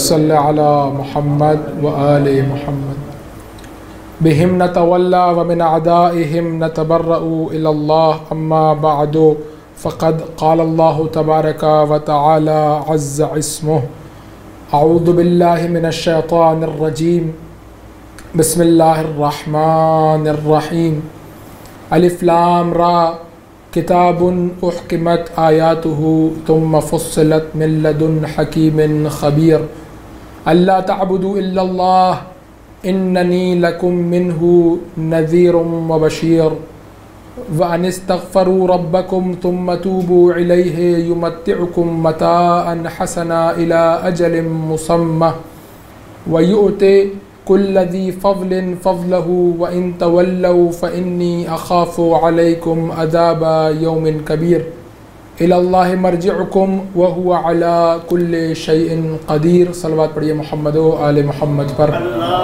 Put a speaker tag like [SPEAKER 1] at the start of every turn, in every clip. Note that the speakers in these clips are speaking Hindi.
[SPEAKER 1] सल्लि अला मुहम्मद व आले मुहम्मद। बिहिम नतवल्ला व मिन अदाइहिम नतबर्रउ इलल्लाह अम्मा बअदु फ़क़द क़ाल अल्लाहु तबारक व तआला अज़्ज़ इस्मुहु अऊज़ु बिल्लाहि मिनश शैतानिर रजीम बिस्मिल्लाहिर रहमानिर रहीम अलिफ लाम रा किताबुन उहकिमत आयातुहु तुम्मा फुस्सिलत मिन लदुन हकीमिन खबीर अल्ला तअबुदू इल्लल्लाह इन्ननी लकुम मिन्हु नज़ीरुम व बशीर व अनिस्तग़फ़िरू रब्बकुम तुम्मा तूबू इलैहि युमत्तिउकुम मताअन हसना इला अजलिम मुसम्मा व युअति कुल्ल ज़ी फ़ज़लिन फ़ज़लहु व इन तवल्लौ फ़इन्नी अख़ाफ़ु अलैकुम अज़ाब यौमिन कबीर इलल्लाहि मर्जिउकुम व हुवा अला कुल्लि शैइन क़दीर। सलवात पढ़िए मोहम्मद व आले मोहम्मद पर।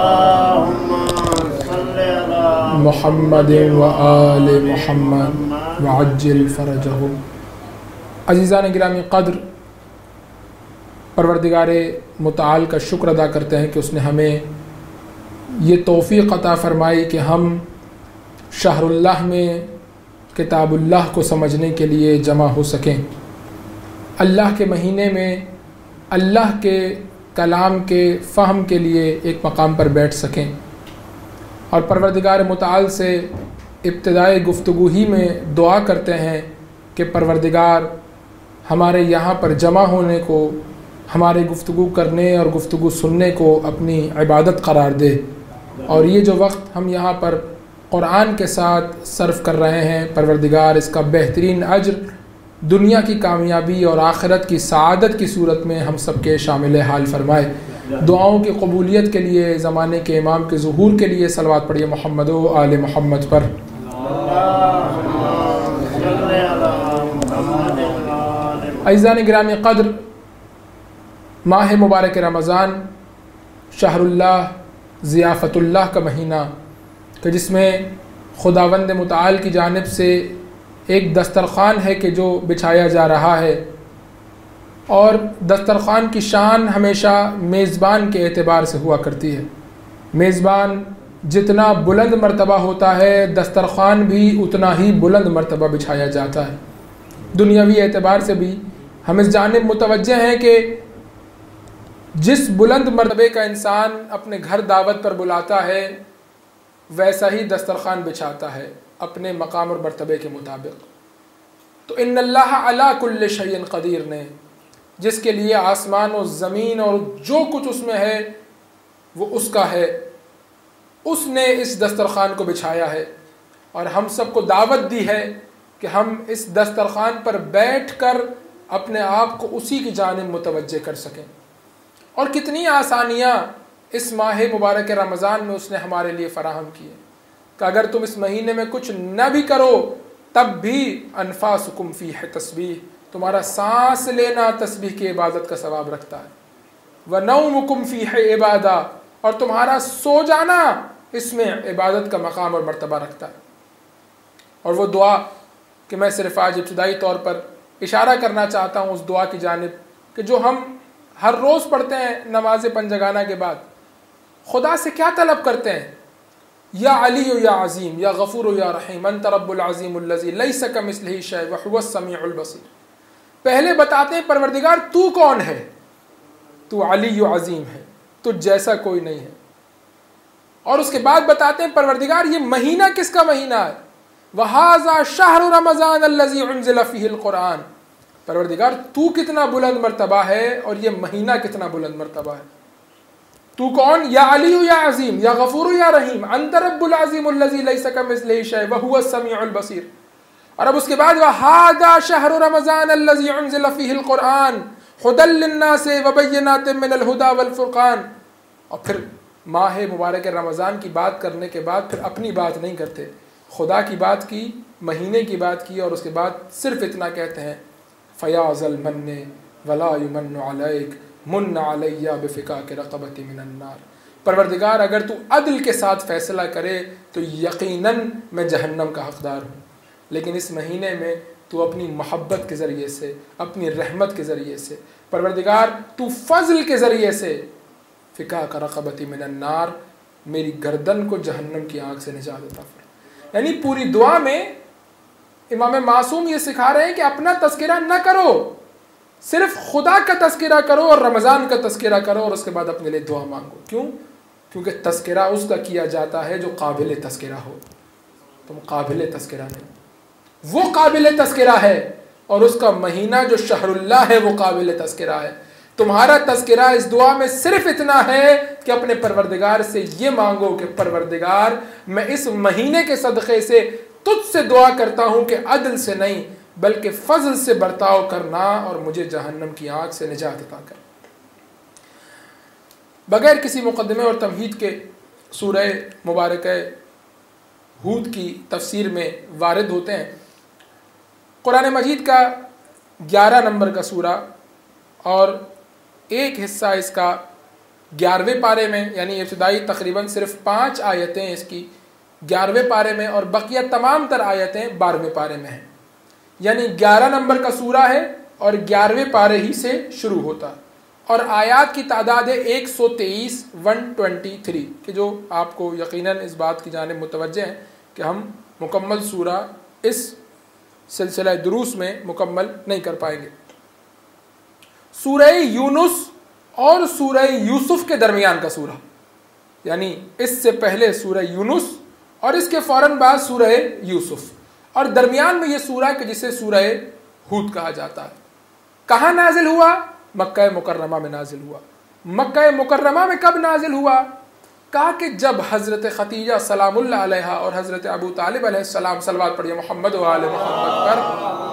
[SPEAKER 1] मोहम्मद व आले मोहम्मद व अज्जिल फ़रजहु। अज़ीज़ान गिरामी क़द्र, परवरदिगार मुतआल का शुक्र अदा करते हैं कि उसने हमें ये तौफ़ीक़ अता फ़रमाई कि हम शहरुल्लाह में किताबुल्लाह को समझने के लिए जमा हो सकें, अल्लाह के महीने में अल्लाह के कलाम के फ़हम के लिए एक मकाम पर बैठ सकें। और परवरदिगार मुतआल से इब्तिदाई गुफ्तगू ही में दुआ करते हैं कि परवरदिगार हमारे यहाँ पर जमा होने को, हमारे गुफ्तगू करने और गुफ्तगू सुनने को अपनी इबादत करार दे। और ये जो वक्त हम यहाँ पर कुरान के साथ सर्फ कर रहे हैं, परवरदिगार इसका बेहतरीन अज्र दुनिया की कामयाबी और आखिरत की सआदत की सूरत में हम सब के शामिल हाल फरमाए। दुआओं की कबूलियत के लिए, ज़माने के इमाम के ज़ुहूर के लिए सलवात पढ़िए मोहम्मद व आले मोहम्मद पर। अज़ीज़ान गिरामी क़द्र, माह मुबारक रमज़ान शहरुल्लाह ज़ियाफ़तुल्लाह का महीना कि जिसमें खुदावंद मुतआल की जानिब से एक दस्तरख़्वान है कि जो बिछाया जा रहा है। और दस्तरख़्वान की शान हमेशा मेज़बान के एतबार से हुआ करती है। मेज़बान जितना बुलंद मर्तबा होता है, दस्तरख़्वान भी उतना ही बुलंद मर्तबा बिछाया जाता है। दुनियावी एतबार से भी हम इस जानिब मुतवज्जे हैं कि जिस बुलंद मर्तबे का इंसान अपने घर दावत पर बुलाता है, वैसा ही दस्तरख़्वान बिछाता है अपने मकाम और मर्तबे के मुताबिक। तो इन्नल्लाह अला कुल्लि शैइन क़दीर ने, जिसके लिए आसमान और ज़मीन और जो कुछ उसमें है वो उसका है, उसने इस दस्तरख़्वान को बिछाया है। और हम सबको दावत दी है कि हम इस दस्तरख़्वान पर बैठ कर अपने आप को उसी की जानिब मुतवज्जे कर सकें। और कितनी आसानियाँ इस माह मुबारक रमज़ान में उसने हमारे लिए फ़राहम की है कि अगर तुम इस महीने में कुछ न भी करो तब भी अनफासुकुम फ़ीह तस्बीह, तुम्हारा सांस लेना तस्बीह की इबादत का सवाब रखता है। व नौमुकुम फ़ीह इबादा, और तुम्हारा सो जाना इसमें इबादत का मकाम और मर्तबा रखता है। और वो दुआ कि मैं सिर्फ आज इब्तिदाई तौर पर इशारा करना चाहता हूँ उस दुआ की जानिब कि जो हम हर रोज़ पढ़ते हैं नमाज पंजगाना के बाद, खुदा से क्या तलब करते हैं? या अली या अज़ीम या गफ़ूर या रहीम अंत रब्बुल अज़ीमुल्लज़ी लैसा कमिस्लिही शै व हुवस समीउल बसीर। पहले बताते हैं परवरदिगार तू कौन है, तू अली व अज़ीम है, तुझ जैसा कोई नहीं है। और उसके बाद बताते हैं परवरदिगार ये महीना किसका महीना है? वहाज़ा शहरु रमज़ान अल्लज़ी उन्ज़िला फ़ीहिल क़ुरआन। परवरदिगार तू कितना बुलंद मर्तबा है और ये महीना कितना बुलंद मर्तबा है। तू कौन? या अली या अज़ीम या गफ़ूर या रहीम अंत रब्बुल अज़ीमुल्लज़ी लैसा कमिस्लिही शै व हुवस समीउल बसीर। और अब उसके बाद वहाज़ा शहरु रमज़ान अल्लज़ी उन्ज़िला फ़ीहिल क़ुरआन हुदल लिन्नासि व बय्यिनातिन मिनल हुदा वल फ़ुरक़ान। और फिर माह मुबारक रमज़ान की बात करने के बाद फिर अपनी बात नहीं करते, खुदा की बात की, महीने की बात की, और उसके बाद सिर्फ इतना कहते हैं फ़याज़ल मन्ने वला युमन्नु अलैक मुन्न अलैया बिफ़िकाक रक़बति मिनन नार। परवरदिगार अगर तू अदल के साथ फ़ैसला करे तो यकीनन मैं जहन्नम का हक़दार हूँ, लेकिन इस महीने में तू अपनी मोहब्बत के ज़रिए से, अपनी रहमत के ज़रिए से, परवरदिगार तू फज़ल के ज़रिए से फ़िका का रक़बती मिनन नार, मेरी गर्दन को जहन्नम की आग से निजात अता फरमा। यानी पूरी दुआ में इमाम मासूम ये सिखा रहे हैं कि अपना तज़किरा न करो, सिर्फ खुदा का तज़किरा करो और रमज़ान का तज़किरा करो और उसके बाद अपने लिए दुआ मांगो। क्यों? क्योंकि तज़किरा उसका किया जाता है जो काबिल तज़किरा हो। तुम काबिल तज़किरा नहीं, वो काबिल तज़किरा है और उसका महीना जो शहरुल्लाह है वो काबिल तज़किरा है। तुम्हारा तज़किरा इस दुआ में सिर्फ इतना है कि अपने परवरदिगार से ये मांगो कि परवरदिगार मैं इस महीने के सदक़े से तुझसे दुआ करता हूँ कि अदल से नहीं बल्कि फजल से बर्ताव करना और मुझे जहन्नम की आग से निजात अता कर। बगैर किसी मुकदमे और तमहीद के सूरह मुबारक हूद की तफसीर में वारिद होते हैं। कुरान मजीद का 11 नंबर का सूरा और एक हिस्सा इसका 11वें पारे में, यानी इब्तिदाई तकरीबन सिर्फ 5 आयतें इसकी 11वें पारे में और बकिया तमाम तर आयतें 12वें पारे में हैं। यानी 11 नंबर का सूरा है और 11वें पारे ही से शुरू होता है और आयात की तादाद है 123 123 कि जो आपको यकीनन इस बात की जानिब मुतवज्जे हैं कि हम मुकम्मल सूरा इस सिलसिला दुरूस में मुकम्मल नहीं कर पाएंगे। सूरह यूनुस और सूरह यूसुफ के दरमियान का सूरा, यानी इससे पहले सूरह यूनुस और इसके फ़ौरन बाद सूरह यूसुफ और दरमियान में ये सूरा कि जिसे सूरह हूद कहा जाता है। कहाँ नाजिल हुआ? मक्का मुकर्रमा में नाजिल हुआ। मक्का मुकर्रमा में कब नाजिल हुआ? कहा कि जब हज़रत खतीजा सलामुल्लाह अलैहा और हज़रत अबू तालिब अलैहिस्सलाम, सलवात पढ़िए मोहम्मद व आले मोहम्मद पर,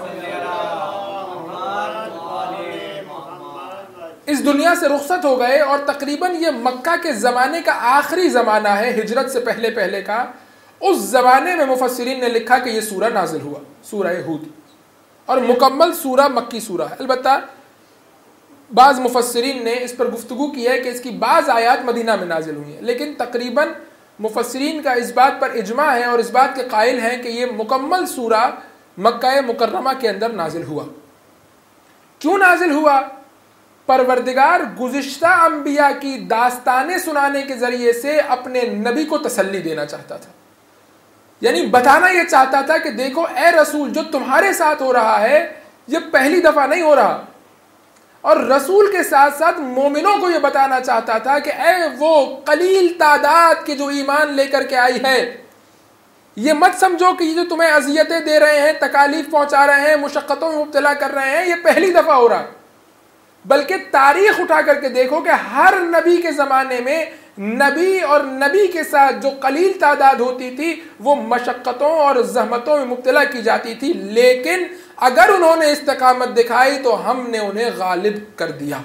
[SPEAKER 1] इस दुनिया से रुखसत हो गए और तकरीबन ये मक्का के ज़माने का आखिरी ज़माना है, हिजरत से पहले पहले का। उस ज़माने में मुफस्सिरीन ने लिखा कि ये सूरा नाजिल हुआ, सूरह हूद, और मुकम्मल सूरा मक्की सूरा है। अलबत्ता बाज़ मुफस्सिरीन ने इस पर गुफ्तगू की है कि इसकी बाज़ आयात मदीना में नाजिल हुई हैं, लेकिन तकरीबन मुफस्सिरीन का इस बात पर इजमा है और इस बात के कायल हैं कि ये मुकम्मल सूरा मक्का मुकर्रमा के अंदर नाजिल हुआ। क्यों नाजिल हुआ? परवरदिगार गुज़िश्ता अंबिया की दास्तानें सुनाने के ज़रिए से अपने नबी को तसल्ली देना चाहता था, यानी बताना यह चाहता था कि देखो ए रसूल, जो तुम्हारे साथ हो रहा है ये पहली दफ़ा नहीं हो रहा। और रसूल के साथ साथ मोमिनों को यह बताना चाहता था कि ए वो कलील तादाद के जो ईमान लेकर के आई है, ये मत समझो कि ये जो तुम्हें अजियतें दे रहे हैं, तकालीफ पहुंचा रहे हैं, मुशक्क़तों में मुब्तला कर रहे हैं, ये पहली दफ़ा हो रहा है। बल्कि तारीख उठा करके देखो कि हर नबी के ज़माने में नबी और नबी के साथ जो कलील तादाद होती थी वो मशक्क़तों और ज़हमतों में मुब्तला की जाती थी, लेकिन अगर उन्होंने इस्तिक़ामत दिखाई तो हमने उन्हें गालिब कर दिया।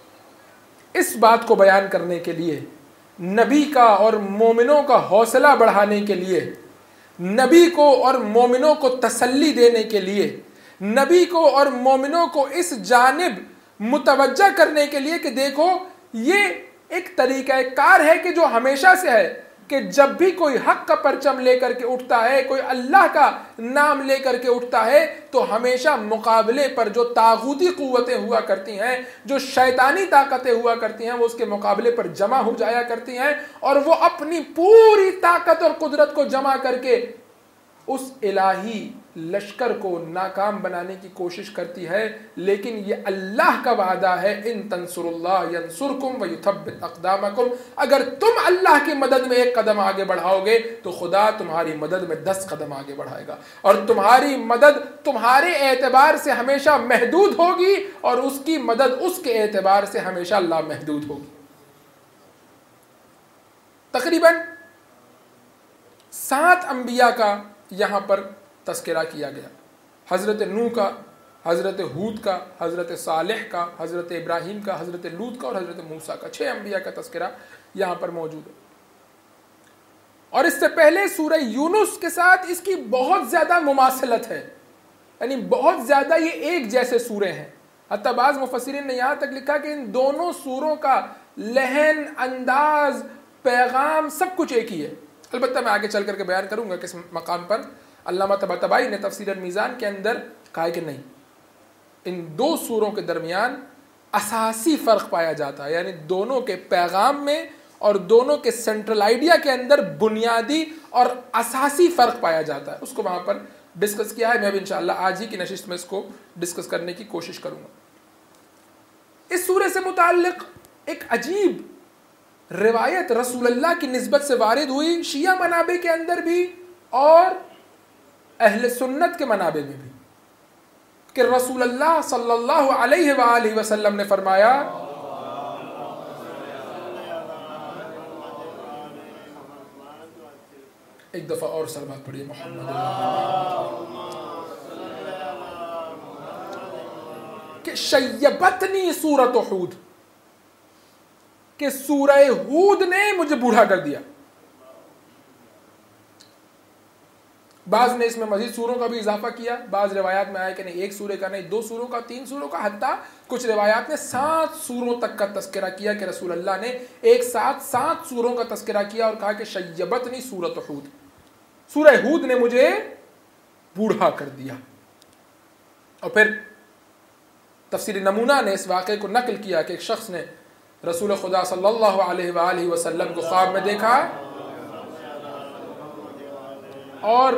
[SPEAKER 1] इस बात को बयान करने के लिए, नबी का और मोमिनों का हौसला बढ़ाने के लिए, नबी को और मोमिनों को तसल्ली देने के लिए, नबी को और मोमिनों को इस जानिब मुतवज्जा करने के लिए कि देखो ये एक तरीका कार है कि जो हमेशा से है कि जब भी कोई हक का परचम लेकर के उठता है, कोई अल्लाह का नाम लेकर के उठता है, तो हमेशा मुकाबले पर जो तागूती कुव्वतें हुआ करती हैं, जो शैतानी ताकतें हुआ करती हैं, वो उसके मुकाबले पर जमा हो जाया करती हैं और वो अपनी पूरी ताकत और कुदरत को जमा करके उस इलाही लश्कर को नाकाम बनाने की कोशिश करती है। लेकिन ये अल्लाह का वादा है, इन तंसुरुल्लाह यंसुरकुम व युथब्बित अक़दामकुम, अगर तुम अल्लाह की मदद में एक कदम आगे बढ़ाओगे तो खुदा तुम्हारी मदद में 10 कदम आगे बढ़ाएगा और तुम्हारी मदद तुम्हारे एतबार से हमेशा महदूद होगी और उसकी मदद उसके एतबार से हमेशा लामहदूद होगी। तकरीबन 7 अंबिया का यहाँ पर तस्करा किया गया। हज़रत नूह का, हज़रत हूद का, हज़रत सालेह का, हज़रत इब्राहीम का, हज़रत लूत का और हज़रत मूसा का, 6 अंबिया का तस्करा यहाँ पर मौजूद है। और इससे पहले सूरह यूनुस के साथ इसकी बहुत ज़्यादा मुमासलत है, यानी बहुत ज़्यादा ये एक जैसे सूरे हैं। हत्ता बाज़ मुफस्सिरीन ने यहाँ तक लिखा कि इन दोनों सूरों का लहन, अंदाज, पैगाम सब कुछ एक ही है। अलबत्ता मैं आगे चल करके बयान करूँगा किस मकाम पर। अल्लामा तबातबाई ने तफसीर अल-मीज़ान के अंदर कहा कि नहीं, इन दो सूरों के दरमियान असासी फ़र्क पाया जाता है, यानी दोनों के पैगाम में और दोनों के सेंट्रल आइडिया के अंदर बुनियादी और असासी फ़र्क पाया जाता है। उसको वहाँ पर डिस्कस किया है। मैं भी इंशाअल्लाह आज ही की नशिस्त में इसको डिस्कस करने की कोशिश करूँगा। इस सूरे से मुताल्लिक़ एक अजीब रिवायत रसूलुल्लाह की निस्बत से वारिद हुई, शिया मनाबे के अंदर भी और अहले सुन्नत के मनाबे में भी, कि रसूलुल्लाह सल्लल्लाहु अलैहि वसल्लम ने फरमाया, एक दफा और सलवात पढ़िए मोहम्मद, कि शय्यबतनी सूरत हूद, कि सूरह हूद ने मुझे बूढ़ा कर दिया। बाज़ ने इसमें मजीद सूरों का भी इजाफा किया। बाज़ रिवायात में आया कि नहीं, एक सूरे का नहीं, 2 सूरों का, 3 सूरों का, हत्ता कुछ रिवायात ने 7 सूरों तक का तस्करा किया कि रसूलुल्लाह ने एक साथ 7 सूरों का तस्करा किया और कहा कि शय्यबतनी सूरत हूद, सूरह हूद ने मुझे बूढ़ा कर दिया। और फिर तफसीर नमूना ने इस वाक़े को नकल किया कि एक शख्स ने रसूल खुदा सल्लल्लाहु अलैहि वसल्लम को ख्वाब में देखा और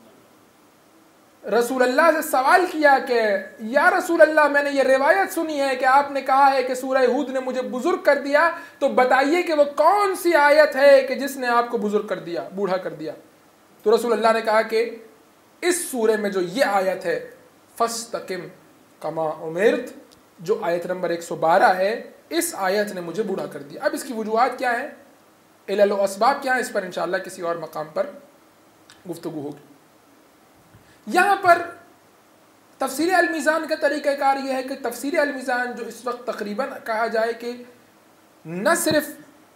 [SPEAKER 1] रसूलुल्लाह से सवाल किया कि या रसूलुल्लाह, मैंने ये रिवायत सुनी है कि आपने कहा है कि सूरह हूद ने मुझे बुजुर्ग कर दिया, तो बताइए कि वो कौन सी आयत है कि जिसने आपको बुजुर्ग कर दिया, बूढ़ा कर दिया। तो रसूलुल्लाह ने कहा कि इस सूरे में जो ये आयत है, फस्तकिम कमा उमिरत, जो आयत नंबर 112 है, इस आयत ने मुझे बूढ़ा कर दिया। अब इसकी वजूहात क्या है, इल्ल व अस्बाब क्या है, इस पर इंशाअल्लाह किसी और मकाम पर गुफ्तगू होगी। यहाँ पर तफसीर अल-मीज़ान का तरीक़ाकार यह है कि तफसीर अल-मीज़ान जो इस वक्त तकरीबन कहा जाए कि न सिर्फ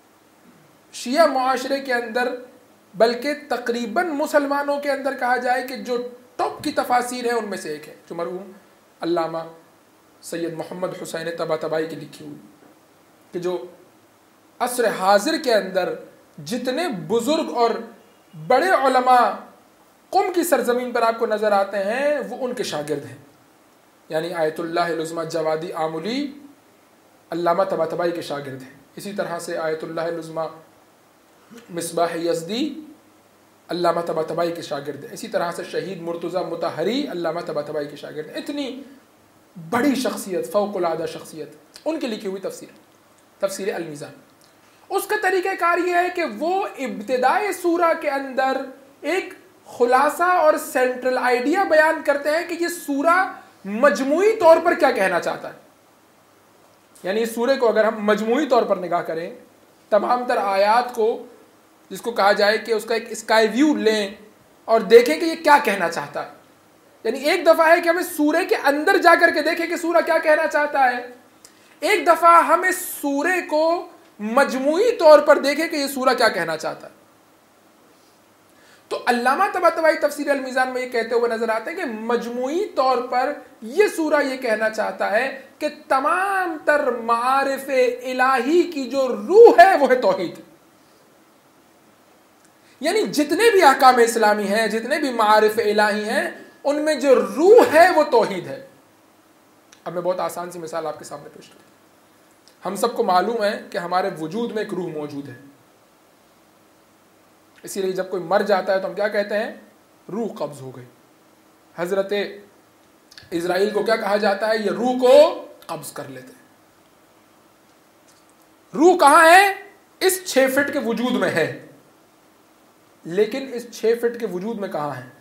[SPEAKER 1] शिया मुआशरे के अंदर बल्कि तकरीबन मुसलमानों के अंदर कहा जाए कि जो टॉप की तफासीर है उनमें से एक है, जो मरहूम अल्लामा सैयद मोहम्मद हुसैन तबातबाई की लिखी हुई, कि जो असर हाजिर के अंदर जितने बुजुर्ग और बड़े उलमा कुम की सरजमीन पर आपको नज़र आते हैं वो उनके शागिर्द हैं। यानी आयतुल्लाह उज़्मा जवादी आमुली अल्लामा तबातबाई के शागिर्द हैं। इसी तरह से आयतुल्लाह उज़्मा मिसबाह यज़दी अल्लामा तबातबाई के शागिर्द हैं। इसी तरह से शहीद मुर्तज़ा मुतहरी अल्लामा तबातबाई के शागिर्द हैं। इतनी बड़ी शख्सियत, फ़ौक़ुल-आदा शख्सियत, उनकी लिखी हुई तफसीर अल-मीज़ान। उसका तरीक़ाकार यह है कि वो इब्तिदाई सूरा के अंदर एक खुलासा और सेंट्रल आइडिया बयान करते हैं कि ये सूरा मजमूई तौर पर क्या कहना चाहता है। यानी इस सूरे को अगर हम मजमूई तौर पर निगाह करें, तमाम तर आयात को, जिसको कहा जाए कि उसका एक स्काई व्यू लें और देखें कि ये क्या कहना चाहता है। यानी एक दफ़ा है कि हम इस सूरे के अंदर जाकर के देखें कि सूरा क्या कहना चाहता है, एक दफ़ा हम इस सूरे को मजमूई तौर पर देखें कि ये सूरा क्या कहना चाहता है। तो अल्लामा तबातबाई तफसीर अल-मीज़ान में ये कहते हुए नजर आते हैं कि मजमूई तौर पर ये सूरा ये कहना चाहता है कि तमाम तर मारिफ इलाही की जो रूह है वो है तौहीद। यानी जितने भी अहकाम इस्लामी हैं, जितने भी मारिफ इलाही हैं, उनमें जो रूह है वो तौहीद है। अब मैं बहुत आसान सी मिसाल आपके सामने पेश करूँ। हम सबको मालूम है कि हमारे वजूद में एक रूह मौजूद है, इसीलिए जब कोई मर जाता है तो हम क्या कहते हैं, रूह कब्ज हो गई। हजरत इजराइल को क्या कहा जाता है, ये रूह को कब्ज कर लेते हैं। रूह कहाँ है, इस 6 फीट के वजूद में है, लेकिन इस 6 फीट के वजूद में कहाँ है।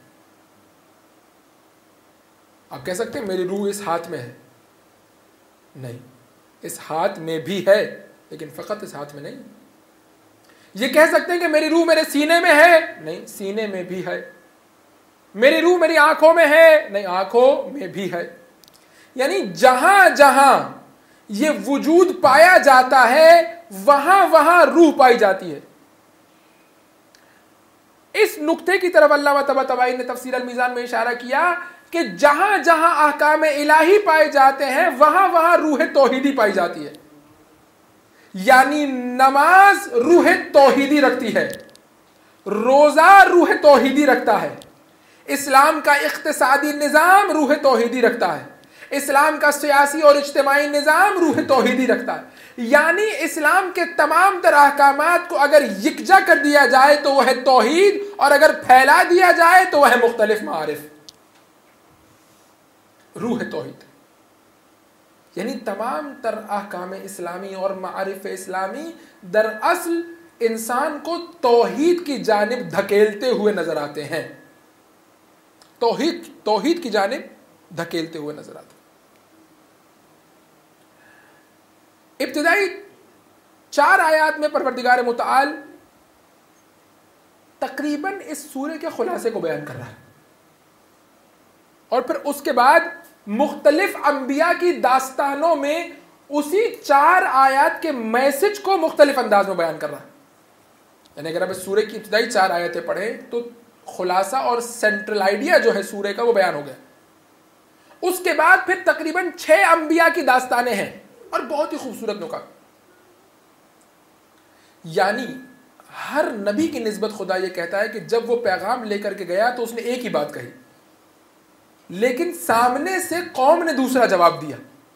[SPEAKER 1] आप कह सकते हैं मेरी रूह इस हाथ में है, नहीं, इस हाथ में भी है लेकिन फ़कत इस हाथ में नहीं। ये कह सकते हैं कि मेरी रूह मेरे सीने में है, नहीं, सीने में भी है। मेरी रूह मेरी आंखों में है, नहीं, आंखों में भी है। यानी जहां जहां ये वजूद पाया जाता है वहां वहां रूह पाई जाती है। इस नुक्ते की तरफ अल्लामा तबातबाई ने तफसीर अल-मीज़ान में इशारा किया कि जहां जहां अहकाम इलाही पाए जाते हैं वहां वहां रूह तौहीदी पाई जाती है। यानी नमाज रूह तौहीदी रखती है, रोजा रूह तौहीदी रखता है, इस्लाम का इख्तिसादी निज़ाम रूह तौहीदी रखता है, इस्लाम का सियासी और इज्तिमाई निज़ाम रूह तौहीदी रखता है। यानी इस्लाम के तमाम तरह अहकामात को अगर यकजा कर दिया जाए तो वह है तौहीद, और अगर फैला दिया जाए तो वह है मुख्तलिफ मारिफ, रूह तौहीद। यानी तमाम तर अहकाम इस्लामी और मारिफ इस्लामी दरअसल इंसान को तौहीद की जानिब धकेलते हुए नजर आते हैं, तौहीद की जानिब धकेलते हुए नजर आते हैं। इब्तिदाई 4 आयात में परवरदिगार मुतआल तकरीबन इस सूरे के खुलासे को बयान कर रहा है, और फिर उसके बाद मुख्तलिफ अंबिया की दास्तानों में उसी 4 आयत के मैसेज को मुख्तलिफ अंदाज में बयान कर रहा है। यानी अगर आप इस सूरे की इब्तिदाई 4 आयतें पढ़ें तो खुलासा और सेंट्रल आइडिया जो है सूरे का वो बयान हो गया। उसके बाद फिर तकरीबन 6 अंबिया की दास्तानें हैं और बहुत ही खूबसूरत नुकात। यानी हर नबी की निस्बत खुदा ये कहता है कि जब वो पैगाम लेकर के गया तो उसने एक ही बात कही, लेकिन सामने से कौम ने दूसरा जवाब दिया।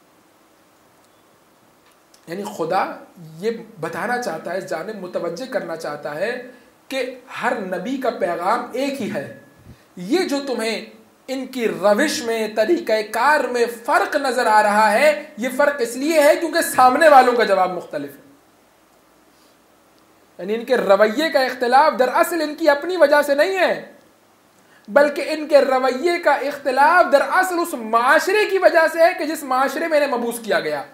[SPEAKER 1] यानी खुदा ये बताना चाहता है, इस जानिब मुतवज्जे करना चाहता है कि हर नबी का पैगाम एक ही है। ये जो तुम्हें इनकी रविश में, तरीक़ाकार में फ़र्क नज़र आ रहा है, ये फ़र्क इसलिए है क्योंकि सामने वालों का जवाब मुख्तलिफ है। यानी इनके रवैये का इख्तिलाफ दरअसल इनकी अपनी वजह से नहीं है, बल्कि इनके रवैये का इख्तिलाफ दरअसल उस माशरे की वजह से है कि जिस माशरे में इन्हें मबूस किया गया।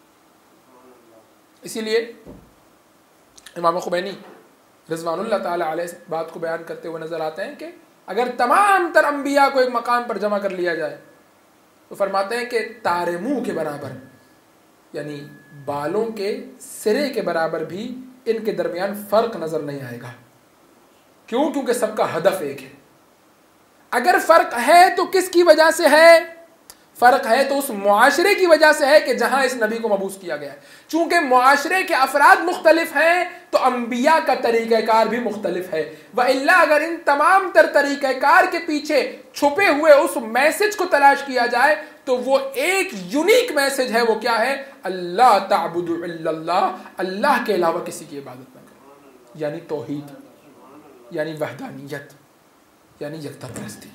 [SPEAKER 1] इसीलिए इमाम खुमैनी रिज़वानुल्लाह ताला अलैह बात को बयान करते हुए नजर आते हैं कि अगर तमाम तर अंबिया को एक मकाम पर जमा कर लिया जाए तो फरमाते हैं कि तारे मुंह के बराबर, यानी बालों के सिरे के बराबर भी इनके दरमियान फर्क नजर नहीं आएगा। क्यों? क्योंकि सबका हदफ एक है। अगर फर्क है तो किसकी वजह से है? फर्क है तो उस मुआशरे की वजह से है कि जहां इस नबी को मबूस किया गया है। चूंकि मुआशरे के अफराद मुख्तलिफ हैं तो अंबिया का तरीक़ाकार भी मुख्तलिफ है। व इल्ला अगर इन तमाम तर तरीक़ाकार के पीछे छुपे हुए उस मैसेज को तलाश किया जाए तो वो एक यूनिक मैसेज है। वो क्या है? अल्लाह ताबुदु इल्लल्लाह, अल्लाह के अलावा किसी की इबादत न करो, यानी तौहीद, यानी वहदानियत, यानी यकता परस्ती।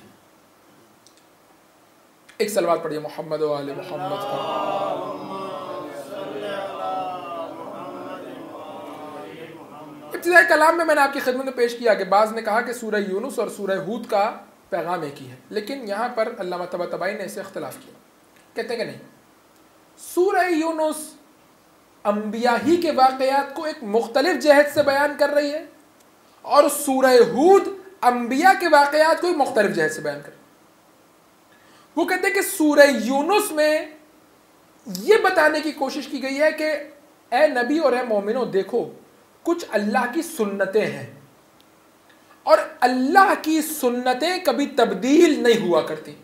[SPEAKER 1] एक सलवात पढ़िए मोहम्मद व आले मोहम्मद पर। इब्तिदाई कलाम में मैंने आपकी खिदमत में पेश किया कि बाज़ ने कहा कि सूरह यूनुस और सूरह हूद का पैगाम एक ही है, लेकिन यहाँ पर अल्लामा तबातबाई ने इसे इख्तिलाफ किया। कहते हैं कि नहीं, सूरह यूनुस अंबिया ही के वाक़यात को एक मुख्तलिफ जहत से बयान कर रही है और सूरह हूद अंबिया के वाक़यात को एक मुख्तलिफ जहत से बयान कर रही है। वो कहते हैं कि सूरह यूनुस में ये बताने की कोशिश की गई है कि ए नबी और ए मोमिनो, देखो कुछ अल्लाह की सुन्नतें हैं और अल्लाह की सुन्नतें कभी तब्दील नहीं हुआ करती।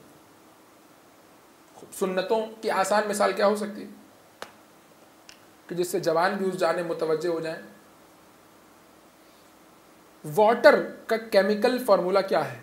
[SPEAKER 1] सुन्नतों की आसान मिसाल क्या हो सकती है कि जिससे जवान भी उस जाने मुतवज्जे हो जाएं। वाटर का केमिकल फॉर्मूला क्या है?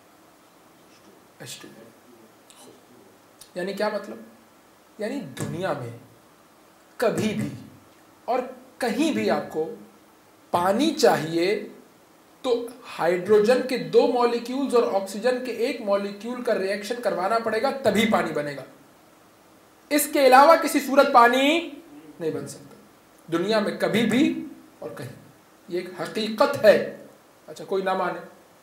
[SPEAKER 1] H2। यानी क्या मतलब? यानी दुनिया में कभी भी और कहीं भी आपको पानी चाहिए तो हाइड्रोजन के 2 मॉलिक्यूल्स और ऑक्सीजन के 1 मॉलिक्यूल का रिएक्शन करवाना पड़ेगा, तभी पानी बनेगा। इसके अलावा किसी सूरत पानी नहीं बन सकता दुनिया में कभी भी और कहीं। ये एक हकीकत है। अच्छा, कोई ना माने,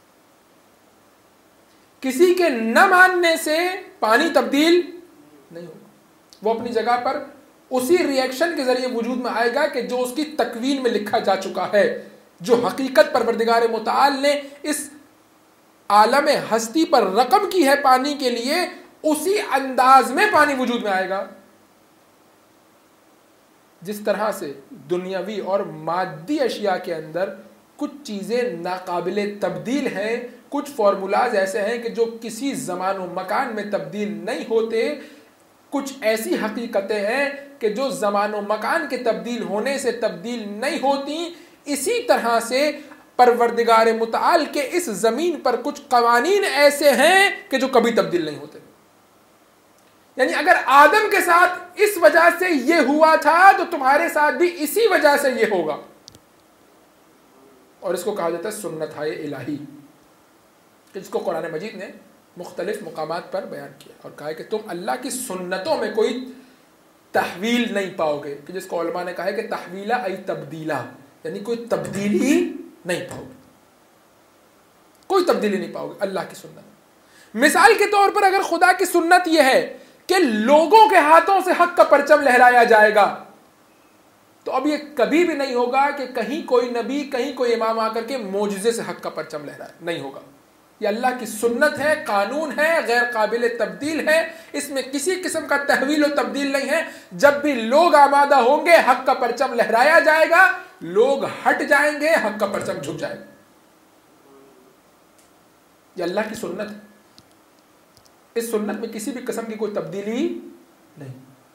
[SPEAKER 1] किसी के न मानने से पानी तब्दील नहीं होगा। वो अपनी जगह पर उसी रिएक्शन के जरिए वजूद में आएगा कि जो उसकी तकवीन में लिखा जा चुका है, जो हकीकत परवरदिगार मुताल ने इस आलम हस्ती पर रकम की है पानी के लिए, उसी अंदाज में पानी वजूद में आएगा। जिस तरह से दुनियावी और मादी अशिया के अंदर कुछ चीज़ें नाकाबिले तब्दील हैं, कुछ फार्मूलाज ऐसे हैं कि जो किसी ज़मान व मकान में तब्दील नहीं होते, कुछ ऐसी हकीकतें हैं कि जो ज़मान व मकान के तब्दील होने से तब्दील नहीं होती। इसी तरह से परवरदिगार मुतआल के इस जमीन पर कुछ कवानीन ऐसे हैं कि जो कभी तब्दील नहीं होते। यानी अगर आदम के साथ इस वजह से ये हुआ था तो तुम्हारे साथ भी इसी वजह से ये होगा। और इसको कहा जाता है सुन्नत है इलाही, जिसको कुरान मजीद ने मुख्तलिफ मुकामात पर बयान किया और कहा है कि तुम अल्लाह की सुन्नतों में कोई तहवील नहीं पाओगे, कि जिसको उलमा ने कहा है कि तहवीला आई तब्दीला, यानी कोई तब्दीली नहीं पाओगे, कोई तब्दीली नहीं पाओगे अल्लाह की सुन्नत। मिसाल के तौर पर अगर खुदा की सुन्नत यह है कि लोगों के हाथों से हक का परचम लहराया जाएगा, तो अब ये कभी भी नहीं होगा कि कहीं कोई नबी, कहीं कोई इमाम आकर के मोजिज़े से हक का परचम लहराए, नहीं होगा। ये अल्लाह की सुन्नत है, कानून है, गैर काबिल तब्दील है, इसमें किसी किस्म का तहवील और तब्दील नहीं है। जब भी लोग आमादा होंगे हक का परचम लहराया जाएगा, लोग हट जाएंगे, हक का परचम झुक जाएगा। ये अल्लाह की सुन्नत है, इस सुन्नत में किसी भी किस्म की कोई तब्दीली नहीं।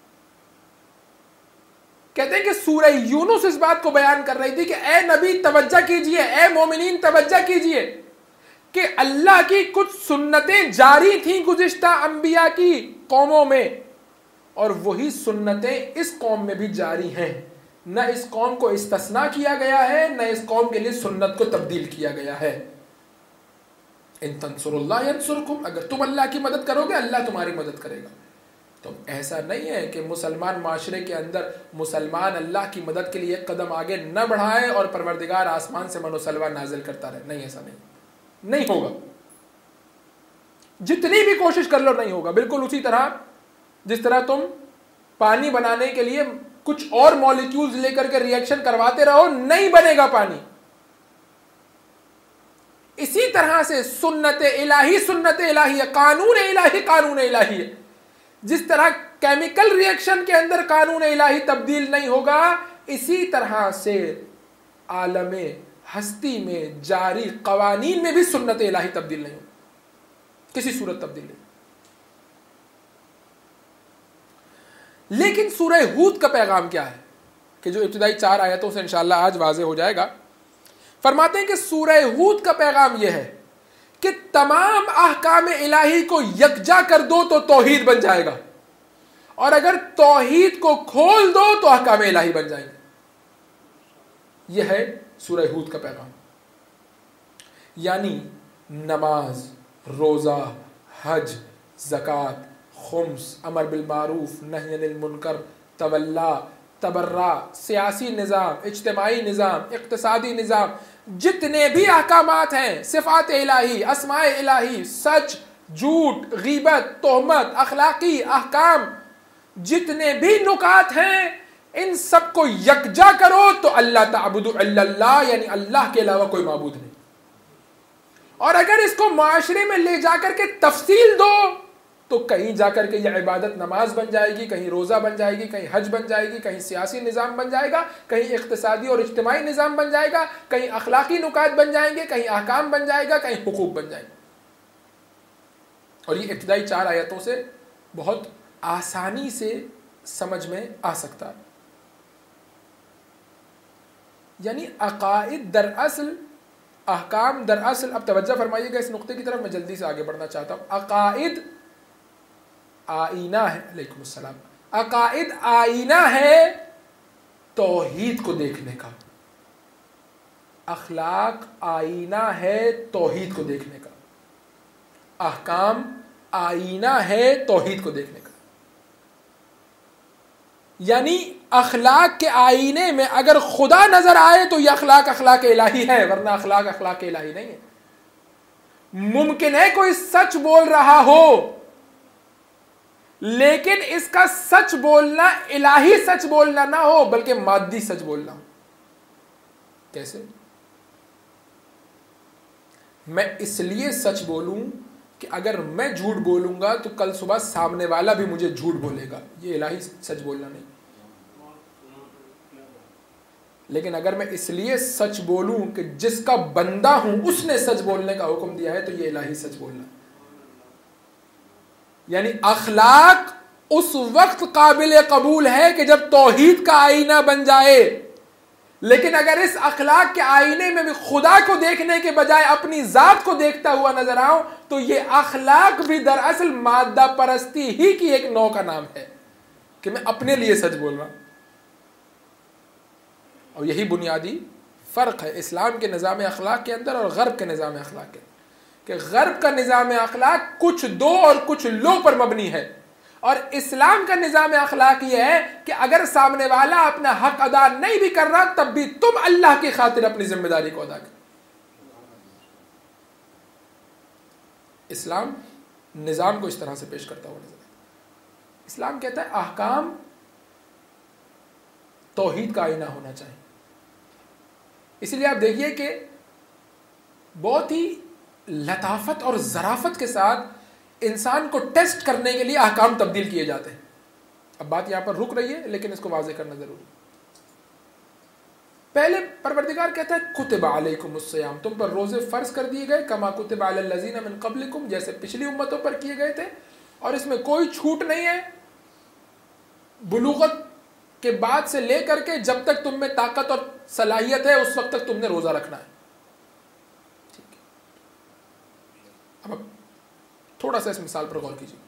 [SPEAKER 1] कहते हैं कि सूरह यूनुस इस बात को बयान कर रही थी कि ए नबी तवज्जो कीजिए, ए मोमिनीन तवज्जो कीजिए कि अल्लाह की कुछ सुन्नतें जारी थीं गुज़िश्ता अंबिया की कौमों में, और वही सुन्नतें इस कौम में भी जारी हैं। न इस कौम को इस्तिस्ना किया गया है, न इस कौम के लिए सुन्नत को तब्दील किया गया है। इन तंसुरुल्लाह यंसुरकुम, अगर तुम अल्लाह की मदद करोगे अल्लाह तुम्हारी मदद करेगा। तो ऐसा नहीं है कि मुसलमान माशरे के अंदर मुसलमान अल्लाह की मदद के लिए एक कदम आगे न बढ़ाए और परवरदिगार आसमान से मनोसलवा नाजिल करता रहे। नहीं, ऐसा नहीं होगा। जितनी भी कोशिश कर लो नहीं होगा। बिल्कुल उसी तरह जिस तरह तुम पानी बनाने के लिए कुछ और मॉलिक्यूल्स लेकर के रिएक्शन करवाते रहो, नहीं बनेगा पानी। इसी तरह से सुन्नत इलाही है, कानून इलाही है। जिस तरह केमिकल रिएक्शन के अंदर कानून इलाही तब्दील नहीं होगा, इसी तरह से आलमे हस्ती में जारी कवानीन में भी सुन्नत इलाही तब्दील नहीं होगी, किसी सूरत तब्दील नहीं। लेकिन सूरह हूद का पैगाम क्या है, कि जो इब्तिदाई 4 आयतों से इंशाअल्लाह आज वाज़े हो जाएगा। फरमाते हैं कि सूरह हूद का पैगाम यह है कि तमाम अहकाम इलाही को यकजा कर दो तो तौहीद बन जाएगा, और अगर तौहीद को खोल दो तो अहकाम इलाही बन जाएंगे। यह है सूरह हूद का पैगाम। यानी नमाज, रोज़ा, हज, ज़कात, खुम्स, अमर बिल मारूफ, नही अनिल मुनकर, तवल्ला, तबर्रा, सियासी निज़ाम, इज्तिमाई निज़ाम, इक़्तिसादी निज़ाम, जितने भी अहकामात हैं, सिफ़ात इलाही, अस्माए इलाही, सच, झूठ, ग़ीबत, तोहमत, अखलाकी अहकाम, जितने भी नुकात हैं, इन सब को यकजा करो तो अल्लाह ताबुदु इल्लल्लाह, यानी अल्लाह के अलावा कोई माबूद नहीं। और अगर इसको माशरे में ले जाकर के तफसील दो तो कहीं जाकर के यह इबादत नमाज बन जाएगी, कहीं रोज़ा बन जाएगी, कहीं हज बन जाएगी, कहीं सियासी निज़ाम बन जाएगा, कहीं इक़्तिसादी और इज्तिमाई निज़ाम बन जाएगा, कहीं अखलाकी नुकात बन जाएंगे, कहीं अहकाम बन जाएगा, कहीं हुकूक बन जाएंगे। और ये इब्तिदाई 4 आयतों से बहुत आसानी से समझ में आ सकता है। यानी अक़ाइद दरअसल, अहकाम दरअसल, अब तवज्जो फरमाइएगा इस नुक्ते की तरफ, मैं जल्दी से आगे बढ़ना चाहता हूँ। अक़ाइद आईना है, अलैकुम अस्सलाम, अक़ाइद आईना है तौहीद को देखने का, अखलाक आईना है तौहीद को देखने का, अहकाम आईना है तौहीद को देखने का। यानी अखलाक के आईने में अगर खुदा नजर आए तो यह अखलाक अखलाक इलाही है, वरना अखलाक अखलाक इलाही नहीं है। मुमकिन है कोई सच बोल रहा हो, लेकिन इसका सच बोलना इलाही सच बोलना ना हो, बल्कि मादी सच बोलना हो। कैसे? मैं इसलिए सच बोलूं कि अगर मैं झूठ बोलूंगा तो कल सुबह सामने वाला भी मुझे झूठ बोलेगा, ये इलाही सच बोलना नहीं। लेकिन अगर मैं इसलिए सच बोलूं कि जिसका बंदा हूं उसने सच बोलने का हुक्म दिया है, तो ये इलाही सच बोलना। यानी अखलाक उस वक्त काबिल कबूल है कि जब तौहीद का आईना बन जाए, लेकिन अगर इस अखलाक के आईने में भी खुदा को देखने के बजाय अपनी जात को देखता हुआ नजर आऊं, तो ये अखलाक भी दरअसल मादा परस्ती ही की एक नौ का नाम है कि मैं अपने लिए सच बोल रहा हूं। और यही बुनियादी फ़र्क है इस्लाम के निज़ाम अखलाक के अंदर और ग़र्ब के निज़ाम अखलाक के, कि ग़र्ब का निज़ाम अखलाक कुछ दो और कुछ लो पर मबनी है, और इस्लाम का निज़ाम अखलाक ये है कि अगर सामने वाला अपना हक अदा नहीं भी कर रहा तब भी तुम अल्लाह की खातिर अपनी जिम्मेदारी को अदा कर। इस्लाम निज़ाम को इस तरह से पेश करता हुआ नजर आता है। इस्लाम कहता है अहकाम तौहीद का आईना होना चाहिए। इसलिए आप देखिए कि बहुत ही लताफत और ज़राफत के साथ इंसान को टेस्ट करने के लिए अहकाम तब्दील किए जाते हैं। अब बात यहां पर रुक रही है, लेकिन इसको वाज़ेह करना जरूरी। पहले परवरदिगार कहता है कुतिबा अलैकुमुस्सियाम, तुम पर रोजे फर्ज कर दिए गए, कमा कुतिबा अलल लज़ीना मिन क़ब्लिकुम, जैसे पिछली उम्मतों पर किए गए थे। और इसमें कोई छूट नहीं है, बुलूगत के बाद से लेकर के जब तक तुम में ताकत और सलाहियत है उस वक्त तक तुमने रोजा रखना है। ठीक है, अब थोड़ा सा इस मिसाल पर गौर कीजिए।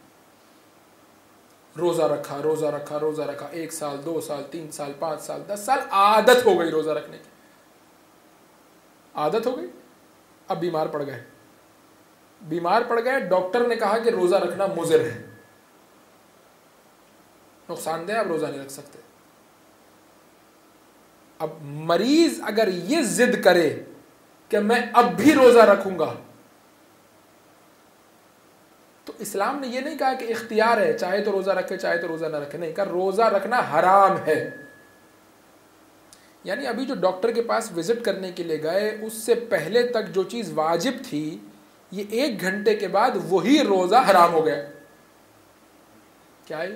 [SPEAKER 1] रोजा रखा रोजा रखा रोजा रखा, 1 साल 2 साल 3 साल 5 साल 10 साल, आदत हो गई रोजा रखने की, आदत हो गई। अब बीमार पड़ गए, डॉक्टर ने कहा कि रोजा रखना मुज़िर है, नुकसानदेह, अब रोजा नहीं रख सकते। अब मरीज अगर ये जिद करे कि मैं अब भी रोजा रखूंगा, तो इस्लाम ने ये नहीं कहा कि इख्तियार है, चाहे तो रोजा रखे चाहे तो रोजा ना रखे, नहीं कहा रोजा रखना हराम है। यानी अभी जो डॉक्टर के पास विजिट करने के लिए गए, उससे पहले तक जो चीज वाजिब थी, ये 1 घंटे के बाद वही रोजा हराम हो गया। क्या है?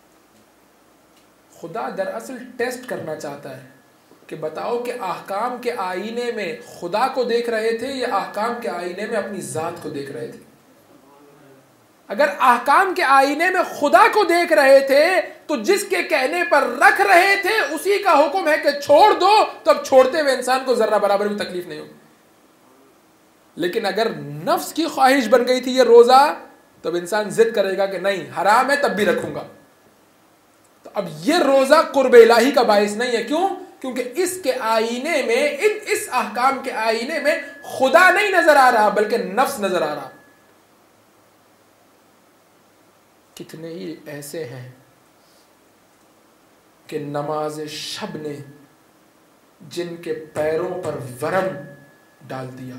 [SPEAKER 1] खुदा दरअसल टेस्ट करना चाहता है कि बताओ कि अहकाम के आईने में खुदा को देख रहे थे या अहकाम के आईने में अपनी जात को देख रहे थे। अगर अहकाम के आईने में खुदा को देख रहे थे तो जिसके कहने पर रख रहे थे उसी का हुक्म है कि छोड़ दो, तब छोड़ते हुए इंसान को जरा बराबर भी तकलीफ नहीं होगी। लेकिन अगर नफ्स की ख्वाहिश बन गई थी ये रोजा, तब इंसान जिद करेगा कि नहीं हराम है तब भी रखूंगा। तो अब ये रोजा कुर्ब इलाही का बाइस नहीं है। क्यों? क्योंकि इसके आईने में, इस अहकाम के आईने में खुदा नहीं नजर आ रहा बल्कि नफ्स नजर आ रहा। कितने ही ऐसे हैं कि नमाज शब ने जिनके पैरों पर वरम डाल दिया।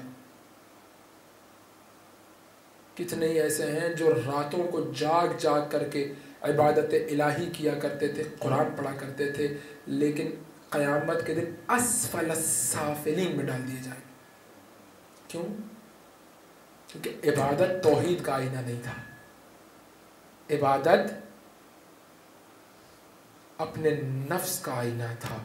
[SPEAKER 1] कितने ही ऐसे हैं जो रातों को जाग जाग करके इबादत इलाही किया करते थे, कुरान पढ़ा करते थे, लेकिन क़यामत के दिन अस्फल साफिलीन में डाल दिए जाएंगे। क्यों? क्योंकि इबादत तौहीद का आईना नहीं था। इबादत अपने नफ्स का आईना था।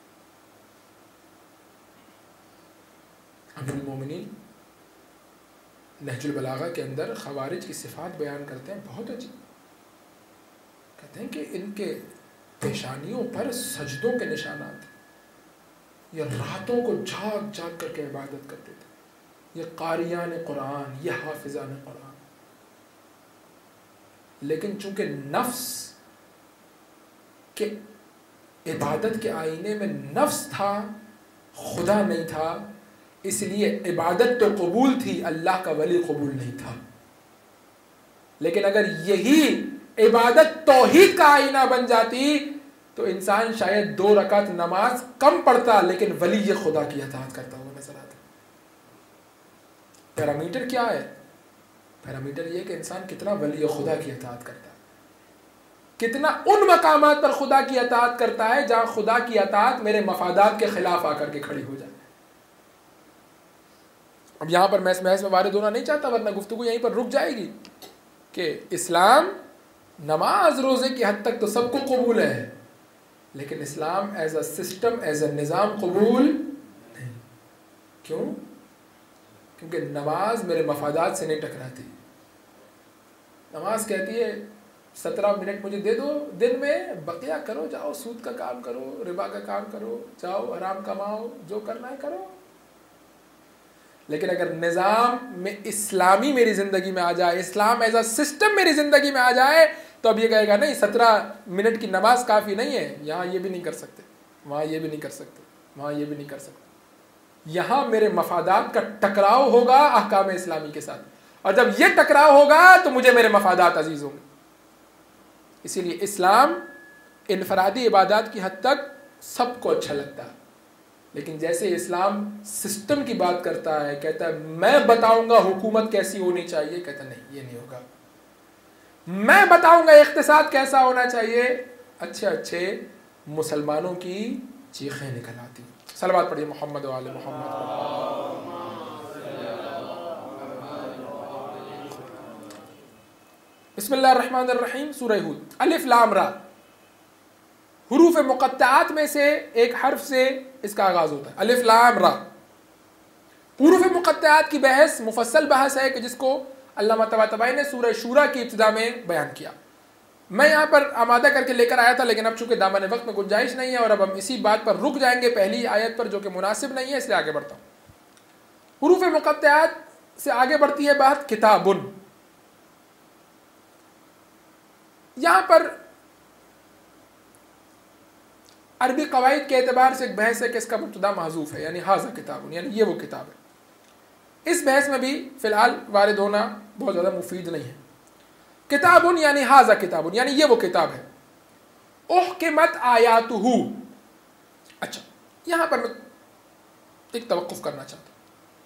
[SPEAKER 1] अमीरुल मोमिनीन नहजुल बलागा के अंदर खवारिज की सिफात बयान करते हैं, बहुत अच्छी। कहते हैं कि इनके पेशानियों पर सजदों के निशानात थे, ये रातों को जाग जाग करके इबादत करते थे, ये कारियान कुरान, ये हाफिजान कुरान। लेकिन चूंकि नफ्स के इबादत के आईने में नफ्स था, खुदा नहीं था, इसलिए इबादत तो कबूल थी, अल्लाह का वली कबूल नहीं था। लेकिन अगर यही इबादत तौहीद का आईना बन जाती तो इंसान शायद 2 रकात नमाज कम पढ़ता, लेकिन वली ये खुदा की अताअत करता हुआ नजर आता। पैरामीटर क्या है? पैरामीटर ये कि इंसान कितना वली खुदा की अताअत करता है, कितना उन मकामात पर खुदा की अताअत करता है जहां खुदा की अताअत मेरे मफादात के खिलाफ आकर के खड़ी हो जाए। अब यहां पर मैं इस बहस में वारिद होना नहीं चाहता, वरना गुफ्तगू यहीं पर रुक जाएगी कि इस्लाम नमाज रोजे की हद तक तो सबको कबूल है, लेकिन इस्लाम as a system, as a निज़ाम कबूल नहीं। क्यों? क्योंकि नमाज मेरे मफादात से नहीं टकराती। नमाज कहती है 17 मिनट मुझे दे दो दिन में, बकिया करो, जाओ सूद का काम करो, रिबा का काम करो, जाओ आराम कमाओ, जो करना है करो। लेकिन अगर निज़ाम में इस्लामी मेरी ज़िंदगी में आ जाए, इस्लाम एज अ सिस्टम मेरी ज़िंदगी में आ जाए, तो अब ये कहेगा नहीं 17 मिनट की नमाज काफ़ी नहीं है, यहाँ ये भी नहीं कर सकते, वहाँ ये भी नहीं कर सकते, वहाँ ये भी नहीं कर सकते। यहाँ मेरे मफादात का टकराव होगा अहकाम इस्लामी के साथ, और जब ये टकराव होगा तो मुझे मेरे मफादात अजीज़ होंगे। इसीलिए इस्लाम इनफरादी इबादत की हद तक सबको अच्छा लगता है, लेकिन जैसे इस्लाम सिस्टम की बात करता है, कहता है मैं बताऊंगा हुकूमत कैसी होनी चाहिए, कहता नहीं ये नहीं होगा। मैं बताऊंगा इख्तिसाद कैसा होना चाहिए, अच्छे अच्छे मुसलमानों की चीखें निकल आती। सलवात पढ़िए मोहम्मद व आले मोहम्मद। बिस्मिल्लाहिर्रहमानिर्रहीम। सूरह हूद। अलिफ लाम रा हुरूफ मुक़त्तआत में से एक हर्फ से इसका आगाज होता है। अलिफ लाम रा। हुरूफ मुक़त्तआत की बहस मुफस्सल बहस है कि जिसको अल्लामा तबातबाई ने सूरह शूरा की इब्तिदा में बयान किया। मैं यहाँ पर आमादा करके लेकर आया था, लेकिन अब चूंकि दामन वक्त में गुंजाइश नहीं है और अब हम इसी बात पर रुक जाएंगे पहली आयत पर, जो कि मुनासिब नहीं है, इसलिए आगे बढ़ता हूँ। हुरूफ मुक़त्तआत से आगे बढ़ती है बात किताबुन। यहाँ पर अरबी कवायद के एतबार से एक बहस है कि इसका मुब्तदा महजूफ है, यानी हाज़ा किताबुन, यानी ये वो किताब है। इस बहस में भी फिलहाल वारिद होना बहुत ज़्यादा मुफीद नहीं है। किताबुन यानी हाज़ा किताबुन, यानी ये वो किताब है। उहकिमत आयातुहु। अच्छा, यहाँ पर मैं एक तवक्कुफ करना चाहता हूँ।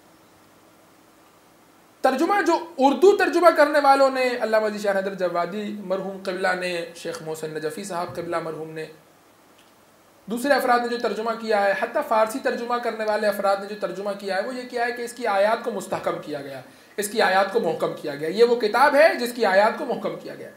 [SPEAKER 1] तर्जुमा जो उर्दू तर्जुमा करने वालों ने, अल्लामा जी शाह हैदर जवादी मरहूम क़िबला ने, शेख मोहसिन नजफ़ी साहब क़िबला मरहूम ने, दूसरे अफराद ने जो तर्जुमा किया है, हत्ता फ़ारसी तर्जुमा करने वाले अफराद ने जो तर्जुमा किया है, वो ये किया है कि इसकी आयात को मुस्तहकम किया गया, इसकी आयात को मुहकम किया गया। ये वो किताब है जिसकी आयात को मुहकम किया गया।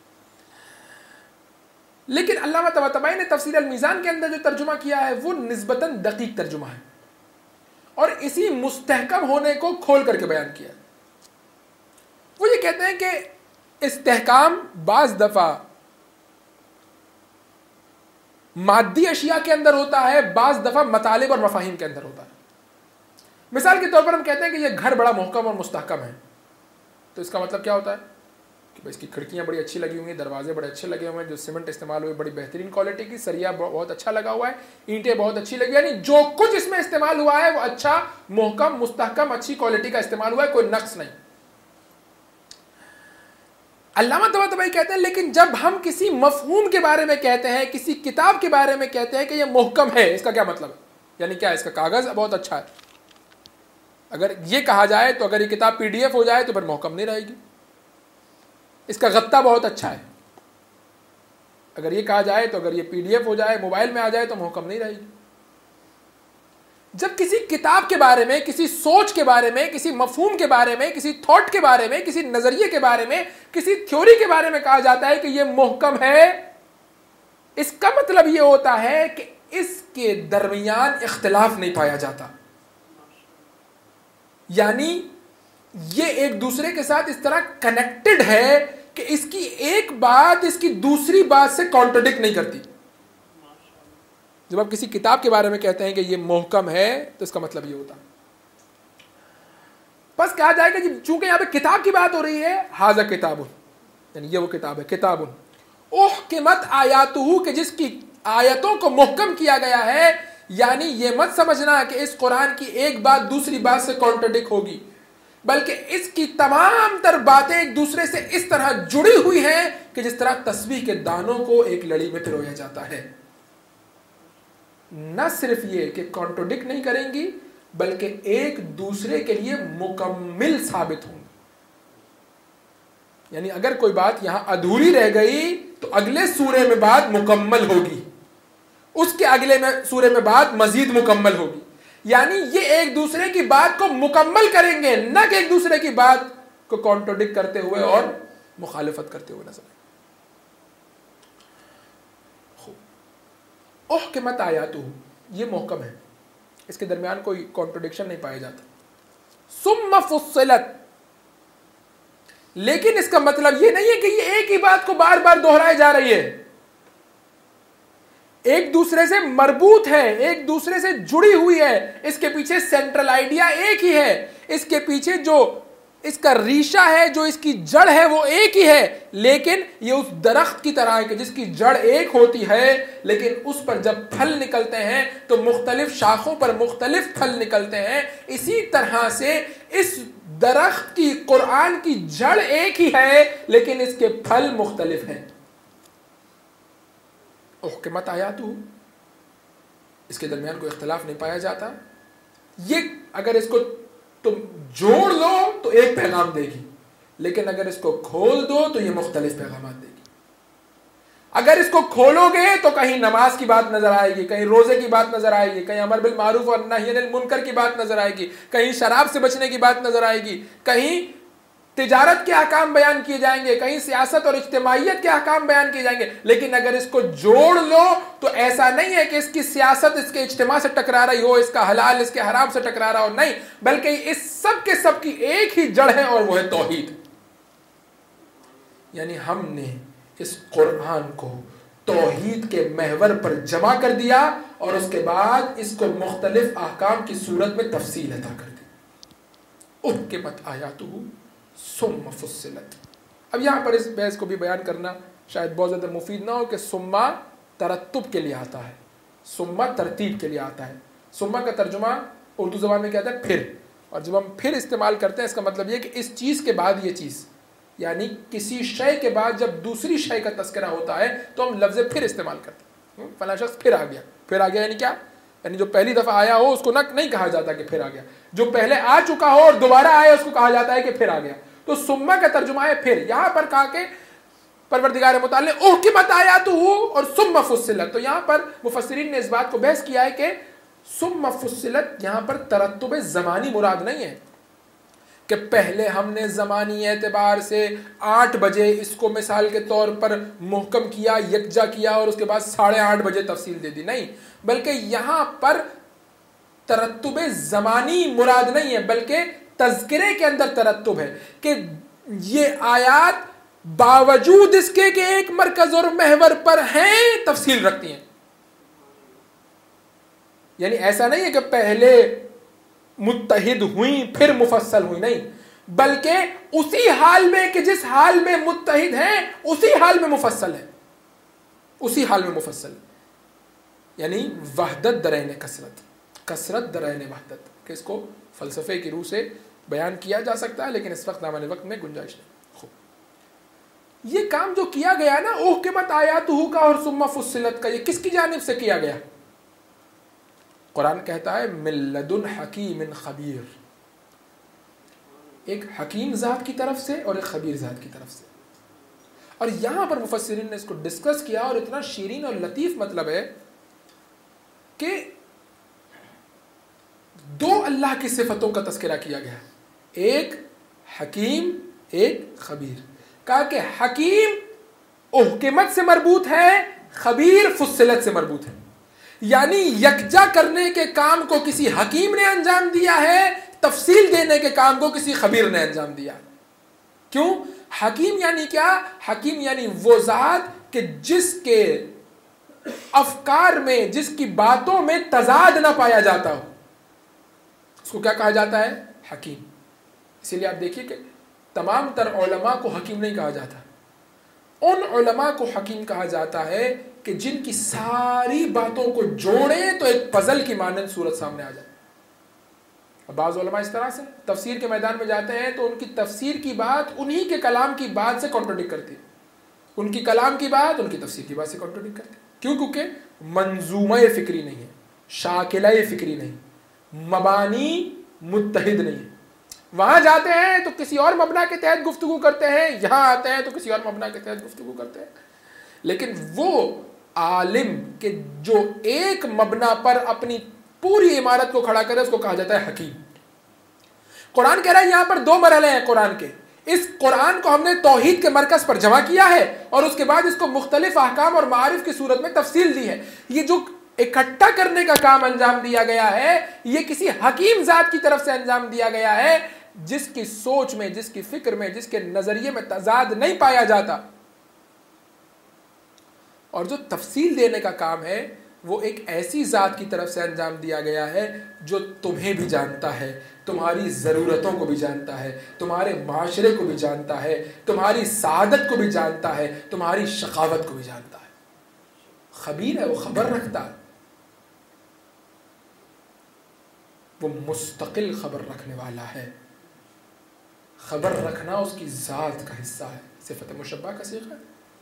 [SPEAKER 1] लेकिन अल्लामा तबातबाई ने तफसीर अल मीज़ान के अंदर जो तर्जुमा किया है वो निस्बतन दकीक तर्जुमा है, और इसी मुस्तहकम होने को खोल करके बयान किया है। वो ये कहते हैं कि इस्तेहकाम बाज़ दफ़ा मादी अशिया के अंदर होता है, बाज़ दफ़ा मतालिब और मफाहिम के अंदर होता है। मिसाल के तौर पर हम कहते हैं कि यह घर बड़ा मुहकम और मुस्तहकम है, तो इसका मतलब क्या होता है कि भाई इसकी खिड़कियाँ बड़ी अच्छी लगी हुई हैं, दरवाजे बड़े अच्छे लगे हुए हैं, जो सीमेंट इस्तेमाल हुए बड़ी बेहतरीन क्वालिटी की, सरिया बहुत अच्छा लगा हुआ है, ईंटें बहुत अच्छी लगी, यानी जो कुछ इसमें इस्तेमाल हुआ है वो अच्छा, मुहकम, मुस्तहकम, अच्छी क्वालिटी का इस्तेमाल हुआ है, कोई नक्स नहीं। अल्लामा तबातबाई कहते हैं लेकिन जब हम किसी मफहूम के बारे में कहते हैं, किसी किताब के बारे में कहते हैं कि यह मुहकम है, इसका क्या मतलब है? यानी क्या, इसका कागज़ बहुत अच्छा है। अगर ये कहा जाए तो अगर ये किताब PDF हो जाए तो फिर मुहकम नहीं रहेगी। इसका गत्ता बहुत अच्छा है, अगर ये कहा जाए तो अगर ये PDF हो जाए, मोबाइल में आ जाए तो मुहकम नहीं रहेगी। जब किसी किताब के बारे में, किसी सोच के बारे में, किसी मफहूम के बारे में, किसी थॉट के बारे में, किसी नजरिए के बारे में, किसी थ्योरी के बारे में कहा जाता है कि यह मुहकम है, इसका मतलब यह होता है कि इसके दरमियान इख्तिलाफ नहीं पाया जाता, यानी ये एक दूसरे के साथ इस तरह कनेक्टेड है कि इसकी एक बात इसकी दूसरी बात से कॉन्ट्रडिक्ट नहीं करती। जब आप किसी किताब के बारे में कहते हैं कि ये मुहकम है तो इसका मतलब ये होता है, बस कहा जाएगा कि चूंकि यहां पे किताब की बात हो रही है, हाजा किताबुन, यानी ये वो किताब है। किताबुन उहकिमत आयातुहु, कि जिसकी आयतों को मुहकम किया गया है, यानी ये मत समझना कि इस कुरान की एक बात दूसरी बात से कॉन्ट्रडिक्ट होगी, बल्कि इसकी तमाम तर बातें एक दूसरे से इस तरह जुड़ी हुई हैं कि जिस तरह तस्बीह के दानों को एक लड़ी में पिरोया जाता है। न सिर्फ ये कि कॉन्ट्रोडिक्ट नहीं करेंगी, बल्कि एक दूसरे के लिए मुकम्मिल साबित होंगी। यानी अगर कोई बात यहां अधूरी रह गई तो अगले सूरे में बात मुकम्मल होगी, उसके अगले में सूरे में बात मजीद मुकम्मल होगी। यानी ये एक दूसरे की बात को मुकम्मल करेंगे, न कि एक दूसरे की बात को कॉन्ट्रोडिक्ट करते हुए और मुखालिफत करते हुए नजर आए। उहकिमत आयातुहु, ये मुहकम है, इसके दरमियान कोई कॉन्ट्रोडिक्शन नहीं पाया जाता। सुम्मा फुस्सिलत, लेकिन इसका मतलब यह नहीं है कि ये एक ही बात को बार बार दोहराई जा रही है। एक दूसरे से मरबूत है, एक दूसरे से जुड़ी हुई है। इसके पीछे सेंट्रल आइडिया एक ही है, इसके पीछे जो इसका रीशा है, जो इसकी जड़ है, वो एक ही है। लेकिन ये उस दरख्त की तरह है कि जिसकी जड़ एक होती है, लेकिन उस पर जब फल निकलते हैं तो मुख्तलिफ शाखों पर मुख्तलिफ फल निकलते हैं। इसी तरह से इस दरख्त की, कुरान की जड़ एक ही है, लेकिन इसके फल मुख्तलिफ हैं। हुक्मत आयातु, इसके दरमियान कोई इख्तिलाफ नहीं पाया जाता। ये अगर इसको तुम जोड़ लो तो एक पैगाम देगी, लेकिन अगर इसको खोल दो तो ये मुख्तलिफ पैगाम देगी। अगर इसको खोलोगे तो कहीं नमाज की बात नजर आएगी, कहीं रोजे की बात नजर आएगी, कहीं अमर बिल मारूफ और नही अनिल मुनकर की बात नजर आएगी, कहीं शराब से बचने की बात नजर आएगी, कहीं तिजारत के अहकाम बयान किए जाएंगे, कहीं सियासत और इज्तिमाइयत के अहकाम बयान किए जाएंगे। लेकिन अगर इसको जोड़ लो तो ऐसा नहीं है कि इसकी सियासत इसके इज्तिमा से टकरा रही हो, इसका हलाल इसके हराम से टकरा रहा हो, नहीं, बल्कि इस सब के सब की एक ही जड़ है और वो है तौहीद। यानी हमने इस कुरान को तौहीद के महवर पर जमा कर दिया और उसके बाद इसको मुख्तलिफ अहकाम की सूरत में तफसील अता कर दी। उहकिमत आयातुहु सुम्मा फुस्सिलत। अब यहां पर इस बहस को भी बयान करना शायद बहुत ज्यादा मुफीद ना हो कि सुम्मा तरत्तुब के लिए आता है, सुम्मा तरतीब के लिए आता है। सुम्मा का तर्जुमा उर्दू ज़बान में कहता है फिर, और जब हम फिर इस्तेमाल करते हैं इसका मतलब यह कि इस चीज़ के बाद ये चीज़, यानी किसी शय के बाद जब दूसरी शय का तस्करा होता है तो हम लफ्ज़ फिर इस्तेमाल करते हैं। फला शख्स फिर आ गया, फिर आ गया यानी क्या, यानी जो पहली दफ़ा आया हो उसको नहीं कहा जाता कि फिर आ गया, जो पहले आ चुका हो और दोबारा आया उसको कहा जाता है कि फिर आ गया। तो सुम्मा का तर्जुमा है फिर। यहां पर कहा कि परवरदिगार मुताल उहकिमत आयातुहु और सुम्मा फुस्सिलत। तो यहां पर मुफस्सिरीन ने इस बात को बहस किया है कि सुम्मा फुस्सिलत यहां पर तरत्तुब ज़मानी मुराद नहीं है कि पहले हमने ज़मानी एतबार से 8 बजे इसको मिसाल के तौर पर मुहकम किया, यकजा किया और उसके बाद 8:30 बजे तफसील दे दी, नहीं, बल्कि यहां पर तरत्तुब ज़मानी मुराद नहीं है, बल्कि तज़किरे के अंदर तरत्तुब है कि ये आयात बावजूद इसके कि एक मरकज और महवर पर हैं तफसील रखती हैं। यानी ऐसा नहीं है कि पहले मुत्तहिद हुई फिर मुफस्सल हुई, नहीं, बल्कि उसी हाल में कि जिस हाल में मुत्तहिद हैं उसी हाल में मुफस्सल है, उसी हाल में मुफस्सल। यानी वहदत दरैन कसरत, कसरत दरैन वहदत, कि इसको फ़लसफ़े की रूह से बयान किया जा सकता है, लेकिन इस वक्त आने वक्त में गुंजाइश नहीं। खूब, ये काम जो किया गया ना उहकिमत आयातुहु का और सुम्मा फुस्सिलत का, ये किसकी जानिब से किया गया? कुरान कहता है मिल्लदुन हकीमिन खबीर, एक हकीम ज़ात की तरफ से और एक खबीर ज़ात की तरफ से। और यहां पर मुफस्सिरीन ने इसको डिस्कस किया और इतना शीरीन और लतीफ़ मतलब है कि 2 अल्लाह की सिफतों का तस्करा किया गया, एक हकीम एक खबीर। कहा कि हकीम उहकिमत से मरबूत है, खबीर फुस्सिलत से मरबूत है। यानी यकजा करने के काम को किसी हकीम ने अंजाम दिया है, तफसील देने के काम को किसी खबीर ने अंजाम दिया। क्यों? हकीम यानी क्या? हकीम यानी वो ज़ात कि जिसके अफकार में, जिसकी बातों में तजाद ना पाया जाता हो, उसको क्या कहा जाता है? हकीम। इसीलिए आप देखिए कि तमाम तर उलमा को हकीम नहीं कहा जाता, उन उलमा को हकीम कहा जाता है कि जिनकी सारी बातों को जोड़े तो एक पजल की मानंद सूरत सामने आ जाए। अब बाज़ उलमा इस तरह से तफसीर के मैदान में जाते हैं तो उनकी तफसीर की बात उन्हीं के कलाम की बात से कॉन्ट्रोडिक्ट करती है, उनकी कलाम की बात उनकी तफसीर की बात से कॉन्ट्रोडिक्ट करती है। क्यों? क्योंकि मंजूमा फिक्री नहीं है, शाकिला फिक्री नहीं, मबानी मुत्तहिद नहीं है। वहां जाते हैं तो किसी और मबना के तहत गुफ्तगू करते हैं, यहां आते हैं तो किसी और मबना के तहत गुफ्तगू करते हैं। लेकिन वो आलिम के जो एक मबना पर अपनी पूरी इमारत को खड़ा करे उसको कहा जाता है हकीम। कुरान कह रहा है यहां पर 2 मरहले हैं कुरान के। इस कुरान को हमने तौहीद के मरकज पर जमा किया है और उसके बाद इसको मुख्तलिफ अहकाम और मारिफ की सूरत में तफसील दी है। ये जो इकट्ठा करने का काम अंजाम दिया गया है, ये किसी हकीम जात की तरफ से अंजाम दिया गया है। जिसकी सोच में, जिसकी फिक्र में, जिसके नजरिए में तजाद नहीं पाया जाता। और जो तफसील देने का काम है वो एक ऐसी ज़ात की तरफ से अंजाम दिया गया है जो तुम्हें भी जानता है, तुम्हारी ज़रूरतों को भी जानता है, तुम्हारे माशरे को भी जानता है, तुम्हारी सादत को भी जानता है, तुम्हारी शकावत को भी जानता है। खबीर है, वो खबर रखता है, वो मुस्तकिल खबर रखने वाला है। खबर रखना उसकी ज़ात का हिस्सा है, सिफत मुशब्बा का सीखा।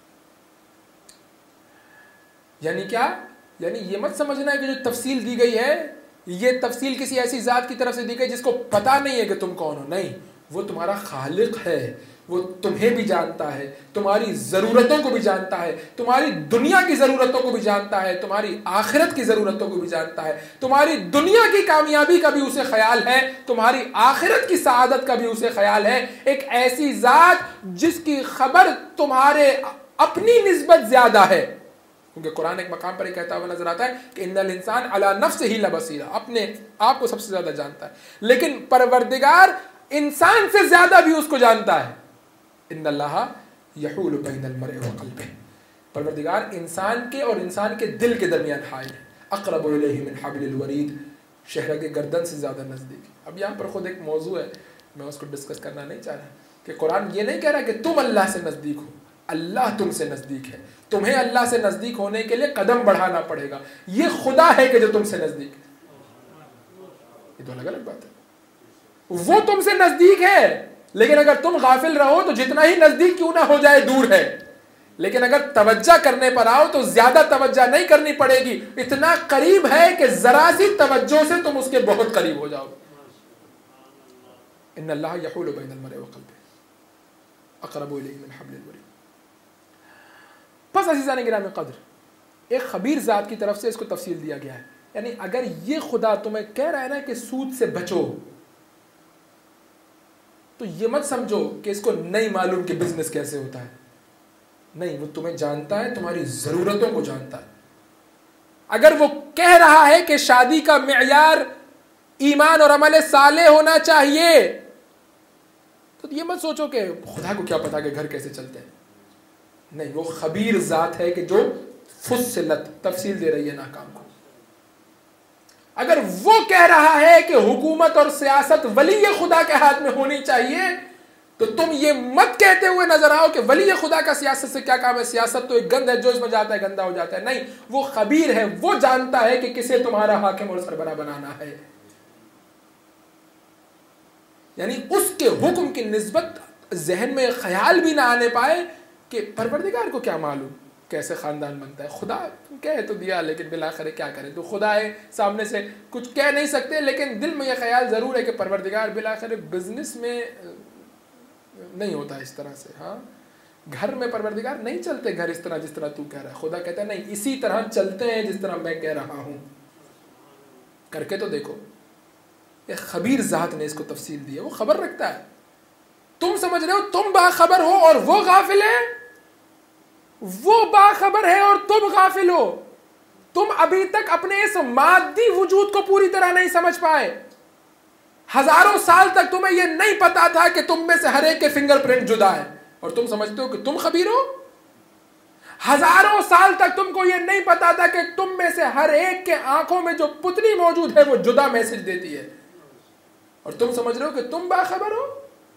[SPEAKER 1] यानी क्या? यानी ये मत समझना है कि जो तफसील दी गई है ये तफसील किसी ऐसी ज़ात की तरफ से दी गई जिसको पता नहीं है कि तुम कौन हो। नहीं, वो तुम्हारा खालिक है, वो तुम्हें भी जानता है, तुम्हारी ज़रूरतों को भी जानता है, तुम्हारी दुनिया की ज़रूरतों को भी जानता है, तुम्हारी आखिरत की ज़रूरतों को भी जानता है, तुम्हारी दुनिया की कामयाबी का भी उसे ख्याल है, तुम्हारी आखिरत की सआदत का भी उसे ख्याल है। एक ऐसी ज़ात जिसकी खबर तुम्हारे अपनी निस्बत ज़्यादा है, क्योंकि कुरान एक मकाम पर ही कहता हुआ नजर आता है कि इन्नल इंसान अला नफ्सिही लबसीरा, अपने आप को सबसे ज्यादा जानता है, लेकिन परवरदिगार इंसान से ज्यादा भी उसको जानता है। इन्नल्लाहा यहूलु बैनल मर्इ व क़ल्बिही, परवरदिगार इंसान के और इंसान के दिल के दरमियान हाइल है। अक़रबु इलैहि मिन हब्लिल वरीद, शहर के गर्दन से ज्यादा नजदीक। अब यहाँ पर खुद एक मौजू है, मैं उसको डिस्कस करना नहीं चाह रहा कि कुरान ये नहीं कह रहा कि तुम अल्लाह से नजदीक हो, अल्लाह तुमसे नजदीक है। तुम्हें अल्लाह से नजदीक होने के लिए कदम बढ़ाना पड़ेगा, ये खुदा है कि जो तुमसे नजदीक है। ये तो अलग अलग बात है। वो तुमसे नजदीक है, लेकिन अगर तुम गाफिल रहो तो जितना ही नजदीक क्यों ना हो जाए दूर है। लेकिन अगर तवज्जा करने पर आओ तो ज्यादा तवज्जा नहीं करनी पड़ेगी, इतना करीब है कि जरा सी तवज्जो से तुम उसके बहुत करीब हो जाओ। इन्नल्लाह यहूलु बैनल मर्इ व क़ल्बिही अक़रबु इलैहि मिन हब्लिल वरीद। बस अज़ीज़ान गिरामी क़द्र, एक खबीर ज़ात की तरफ से इसको तफसील दिया गया है। यानी अगर ये खुदा तुम्हें कह रहा है ना कि सूद से बचो, तो ये मत समझो कि इसको नहीं मालूम कि बिजनेस कैसे होता है। नहीं, वो तुम्हें जानता है, तुम्हारी ज़रूरतों को जानता है। अगर वो कह रहा है कि शादी का मेयार ईमान और अमल साले होना चाहिए, तो ये मत सोचो कि खुदा को क्या पता कि घर कैसे चलते हैं। नहीं, वो खबीर ज़ात है कि जो फुस्सिलत तफसील दे रही है नाकाम को। अगर वो कह रहा है कि हुकूमत और सियासत वली खुदा के हाथ में होनी चाहिए, तो तुम ये मत कहते हुए नजर आओ कि वली खुदा का सियासत से क्या काम है, सियासत तो एक गंद है, जो इसमें जाता है गंदा हो जाता है। नहीं, वो खबीर है, वो जानता है कि किसे तुम्हारा हाकिम और सरबरा बनाना है। यानी उसके हुक्म की निस्बत जहन में ख्याल भी ना आने पाए कि परवरदिगार को क्या मालूम कैसे ख़ानदान बनता है। खुदा कह तो दिया, लेकिन बिलाखिर क्या करें, तो खुदा है सामने से कुछ कह नहीं सकते, लेकिन दिल में यह ख्याल ज़रूर है कि परवरदिगार बिलाखिर बिजनेस में नहीं होता इस तरह से। हाँ, घर में परवरदिगार नहीं चलते घर इस तरह जिस तरह तू कह रहा है। खुदा कहता है नहीं, इसी तरह चलते हैं जिस तरह मैं कह रहा हूँ, करके तो देखो। एक खबीर ज़ात ने इसको तफसील दी है, वो खबर रखता है। तुम समझ रहे हो तुम बाखबर हो और वो गाफिल है, वो बाखबर है और तुम गाफिल हो। तुम अभी तक अपने इस मादी वजूद को पूरी तरह नहीं समझ पाए। हजारों साल तक तुम्हें यह नहीं पता था कि तुम में से हर एक के फिंगरप्रिंट जुदा है, और तुम समझते हो कि तुम खबीर हो। हजारों साल तक तुमको यह नहीं पता था कि तुम में से हर एक के आंखों में जो पुतली मौजूद है वो जुदा मैसेज देती है, और तुम समझ रहे हो कि तुम बाखबर हो।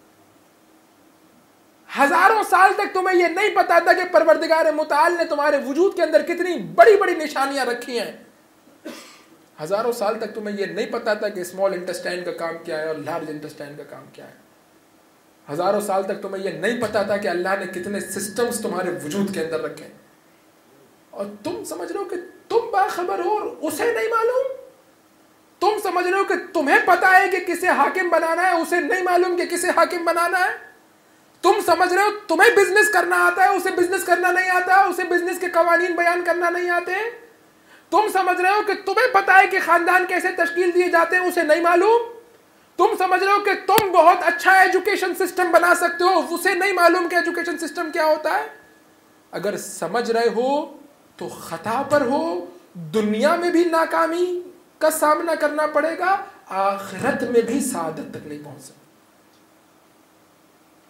[SPEAKER 1] हजारों साल तक तुम्हें यह नहीं पता था कि परवरदिगार मुताल ने तुम्हारे वजूद के अंदर कितनी बड़ी बड़ी निशानियां रखी हैं। हजारों साल तक तुम्हें यह नहीं पता था कि स्मॉल इंटेस्टाइन का काम क्या है और लार्ज इंटेस्टाइन का काम क्या है। हजारों साल तक तुम्हें यह नहीं पता था कि अल्लाह ने कितने सिस्टम्स तुम्हारे वजूद के अंदर रखे, और तुम समझ रहे हो कि तुम बाखबर हो और उसे नहीं मालूम। तुम समझ रहे हो कि तुम्हें पता है कि किसे हाकिम बनाना है, उसे नहीं मालूम कि किसे हाकिम बनाना है। तुम समझ रहे हो तुम्हें बिजनेस करना आता है, उसे बिजनेस करना नहीं आता, उसे बिजनेस के कवानीन बयान करना नहीं आते। तुम समझ रहे हो कि तुम्हें पता है कि खानदान कैसे तश्कील दिए जाते हैं, उसे नहीं मालूम। तुम समझ रहे हो कि तुम बहुत अच्छा एजुकेशन सिस्टम बना सकते हो, उसे नहीं मालूम कि एजुकेशन सिस्टम क्या होता है। अगर समझ रहे हो तो खता पर हो, दुनिया में भी नाकामी का सामना करना पड़ेगा, आखिरत में भी सादत तक नहीं पहुंच सकते।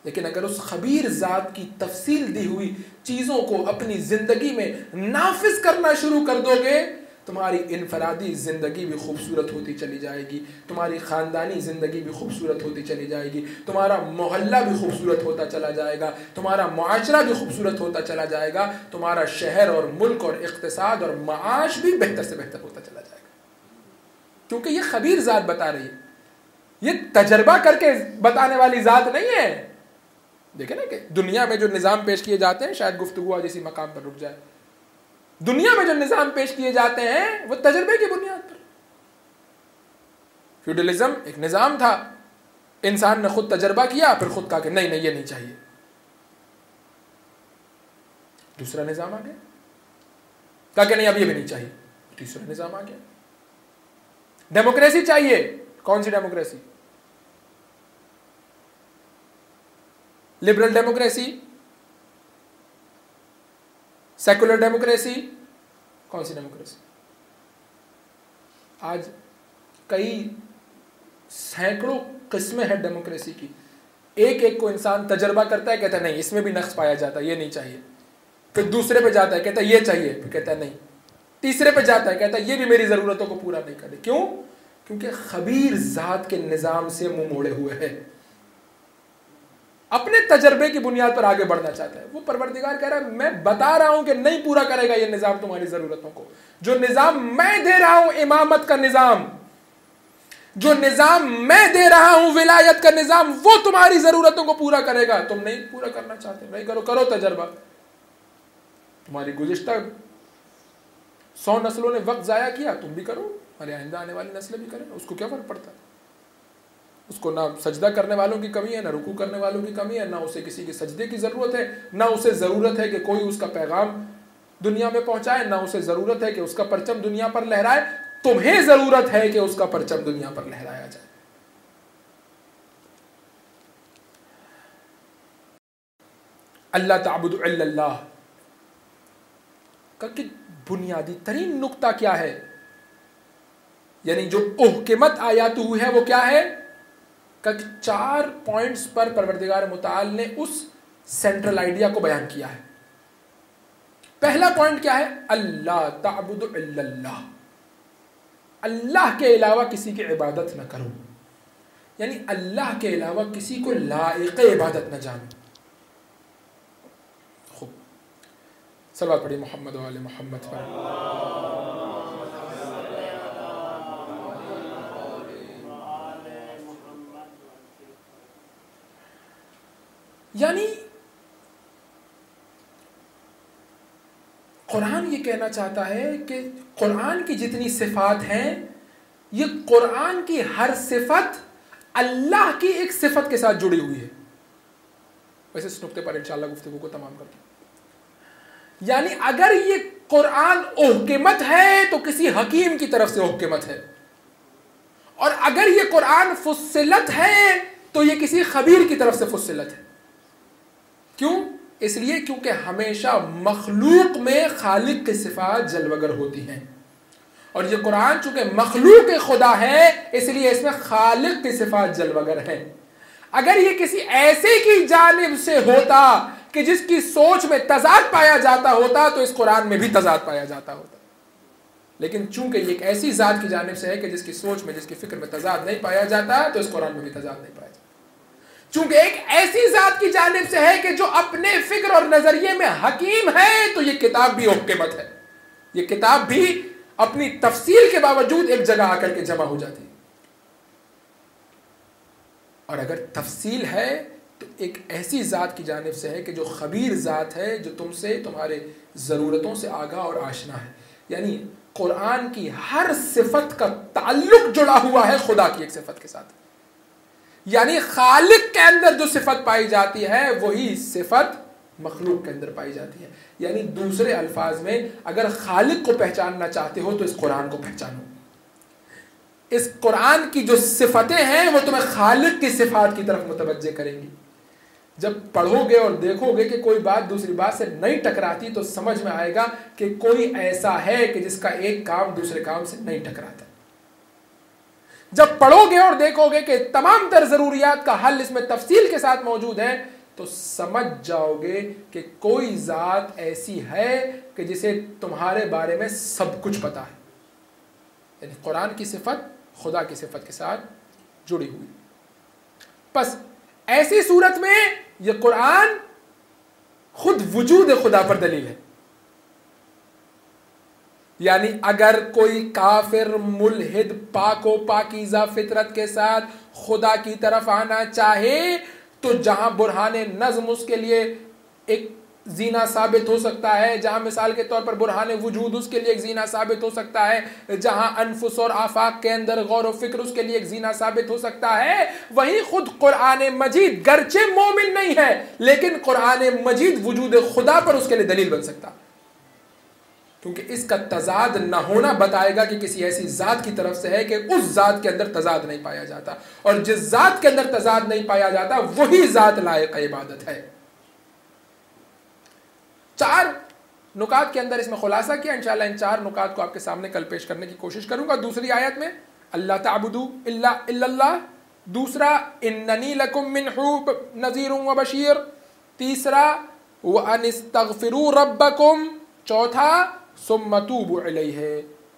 [SPEAKER 1] लेकिन अगर उस खबीर ज़ात की तफसील दी हुई चीज़ों को अपनी ज़िंदगी में नाफिज करना शुरू कर दोगे, तुम्हारी इनफरादी ज़िंदगी भी खूबसूरत होती चली जाएगी, तुम्हारी ख़ानदानी ज़िंदगी भी खूबसूरत होती चली जाएगी, तुम्हारा मोहल्ला भी खूबसूरत होता चला जाएगा, तुम्हारा मुआशरा भी खूबसूरत होता चला जाएगा, तुम्हारा शहर और मुल्क और इक़्तिसाद और माश भी बेहतर से बेहतर होता चला जाएगा। क्योंकि ये खबीर ज़ात बता रही है, ये तजर्बा करके बताने वाली ज़ात नहीं है। देखे ना कि दुनिया में जो निज़ाम पेश किए जाते हैं, शायद गुफ्तगू आज इसी मकाम पर रुक जाए, दुनिया में जो निज़ाम पेश किए जाते हैं वो तजर्बे की बुनियाद पर। फ्यूडलिज्म एक निज़ाम था, इंसान ने खुद तजर्बा किया, फिर खुद कहा कि नहीं नहीं ये नहीं चाहिए, दूसरा निज़ाम आ गया, कहा कि नहीं अब ये भी नहीं चाहिए, तीसरा निज़ाम आ गया। डेमोक्रेसी चाहिए, कौन सी democracy? Liberal democracy, secular democracy, कौन सी डेमोक्रेसी? आज कई सैकड़ों किस्में हैं डेमोक्रेसी की। एक एक को इंसान तजर्बा करता है, कहता है नहीं इसमें भी नक्स पाया जाता है, ये नहीं चाहिए, फिर दूसरे पे जाता है, कहता है ये चाहिए, फिर कहता है नहीं, तीसरे पे जाता है, कहता है ये भी मेरी जरूरतों को पूरा नहीं करे। क्यों? क्योंकि खबीर ज़ात के निज़ाम से मुंह मोड़े हुए है, अपने तजर्बे की बुनियाद पर आगे बढ़ना चाहता है। वो परवरदिगार कह रहा है मैं बता रहा हूं कि नहीं पूरा करेगा ये निज़ाम तुम्हारी ज़रूरतों को। जो निज़ाम मैं दे रहा हूं, इमामत का निज़ाम, जो निज़ाम मैं दे रहा हूं, विलायत का निज़ाम, वो तुम्हारी ज़रूरतों को पूरा करेगा। तुम नहीं पूरा करना चाहते, नहीं करो, करो तजर्बा। तुम्हारी गुज़िश्ता 100 नस्लों ने वक्त ज़ाया किया, तुम भी करो, हमारे आइंदा आने वाली नस्लें भी करें, उसको क्या फ़र्क पड़ता है? उसको ना सजदा करने वालों की कमी है, ना रुकू करने वालों की कमी है, ना उसे किसी के सजदे की ज़रूरत है, ना उसे ज़रूरत है कि कोई उसका पैगाम दुनिया में पहुंचाए, ना उसे ज़रूरत है कि उसका परचम दुनिया पर लहराए। तुम्हें ज़रूरत है कि उसका परचम दुनिया पर लहराया जाए। अल्लाह ताबुदु इल्लल्लाह का कि बुनियादी तरीन नुक्ता क्या है, यानी जो उहकिमत आयात हुई है वो क्या है? का 4 पॉइंट्स पर परवरदिगार मुताल ने उस सेंट्रल आइडिया को बयान किया है। पहला पॉइंट क्या है? अल्लाह ताबुदु इल्लल्लाह, अल्लाह के अलावा किसी की इबादत न करो, यानी अल्लाह के अलावा किसी को लायक इबादत न जानो। खूब सलवात पढ़िए मोहम्मद वाले मोहम्मद पर। यानी कुरान ये कहना चाहता है कि कुरान की जितनी सिफात हैं, ये कुरान की हर सिफत अल्लाह की एक सिफत के साथ जुड़ी हुई है। वैसे इस नुक्ते पर इंशाअल्लाह गुफ्तगू को तमाम करते हैं। यानी अगर ये कुरान हुकमत है तो किसी हकीम की तरफ से हुकमत है, और अगर ये कुरान फुस्सिलत है तो ये किसी खबीर की तरफ से फुस्सिलत है। क्यों? इसलिए क्योंकि हमेशा मखलूक में खालिक की सिफात जलवगर होती हैं, और ये कुरान चूंकि मखलूक खुदा है इसलिए इसमें खालिक की सिफात जलवगर है। अगर ये किसी ऐसे की जानिब से होता कि जिसकी सोच में तजाद पाया जाता होता तो इस कुरान में भी तजाद पाया जाता होता, लेकिन चूंकि ये एक ऐसी जात की जानिब से है कि जिसकी सोच में, जिसकी फिक्र में तजाद नहीं पाया जाता, तो इस कुरान में भी तजाद नहीं पाया जाता। चूंकि एक ऐसी जात की जानिब से है कि जो अपने फिक्र और नजरिए में हकीम है, तो ये किताब भी हुकमत है। ये किताब भी अपनी तफसील के बावजूद एक जगह आकर के जमा हो जाती है। और अगर तफसील है तो एक ऐसी जात की जानिब से है कि जो खबीर जात है, जो तुमसे, तुम्हारे ज़रूरतों से आगाह और आशना है। यानी कुरान की हर सिफत का ताल्लुक जुड़ा हुआ है खुदा की एक सिफत के साथ। यानी खालिक के अंदर जो सिफत पाई जाती है वही सिफत मखलूक के अंदर पाई जाती है। यानी दूसरे अल्फाज में, अगर खालिक को पहचानना चाहते हो तो इस कुरान को पहचानो। इस कुरान की जो सिफतें हैं वो तुम्हें खालिक की सिफात की तरफ मुतवज्जे करेंगी। जब पढ़ोगे और देखोगे कि कोई बात दूसरी बात से नहीं टकराती, तो समझ में आएगा कि कोई ऐसा है कि जिसका एक काम दूसरे काम से नहीं टकराता। जब पढ़ोगे और देखोगे कि तमाम तर जरूरियात का हल इसमें तफसील के साथ मौजूद है, तो समझ जाओगे कि कोई ज़ात ऐसी है कि जिसे तुम्हारे बारे में सब कुछ पता है। यानी कुरान की सिफत खुदा की सिफत के साथ जुड़ी हुई। बस ऐसी सूरत में यह कुरान खुद वजूद खुदा पर दलील है। यानी अगर कोई काफिर मुल्हिद पाको पाकीज़ा फितरत के साथ खुदा की तरफ आना चाहे तो जहां बुरहाने नज़्म उसके लिए एक जीना साबित हो सकता है, जहां मिसाल के तौर पर बुरहाने वजूद उसके लिए एक जीना साबित हो सकता है, जहां अनफुस और आफाक के अंदर गौर और फिक्र उसके लिए एक जीना साबित हो सकता है, वहीं खुद कुरान मजीद गर्चे मोमिन नहीं है लेकिन कुरान मजीद वजूद खुदा पर उसके लिए दलील बन सकता है, क्योंकि इसका तजाद न होना बताएगा कि किसी ऐसी जात की तरफ से है कि उस जात के अंदर तजाद नहीं पाया जाता, और जिस जात के अंदर तजाद नहीं पाया जाता वही जात लायक इबादत है। 4 नुकात के अंदर इसमें खुलासा किया। इंशाअल्लाह इन 4 नुकात को आपके सामने कल पेश करने की कोशिश करूंगा। दूसरी आयत में अल्लाह ताबुदू इल्ला इल्लल्लाह, दूसरा इन्ननी लकुम मिन्हु नज़ीरुन व बशीर, तीसरा व अनिस्तगफिरू रब्बकुम, चौथा सुम्मा तूबू इलैहि।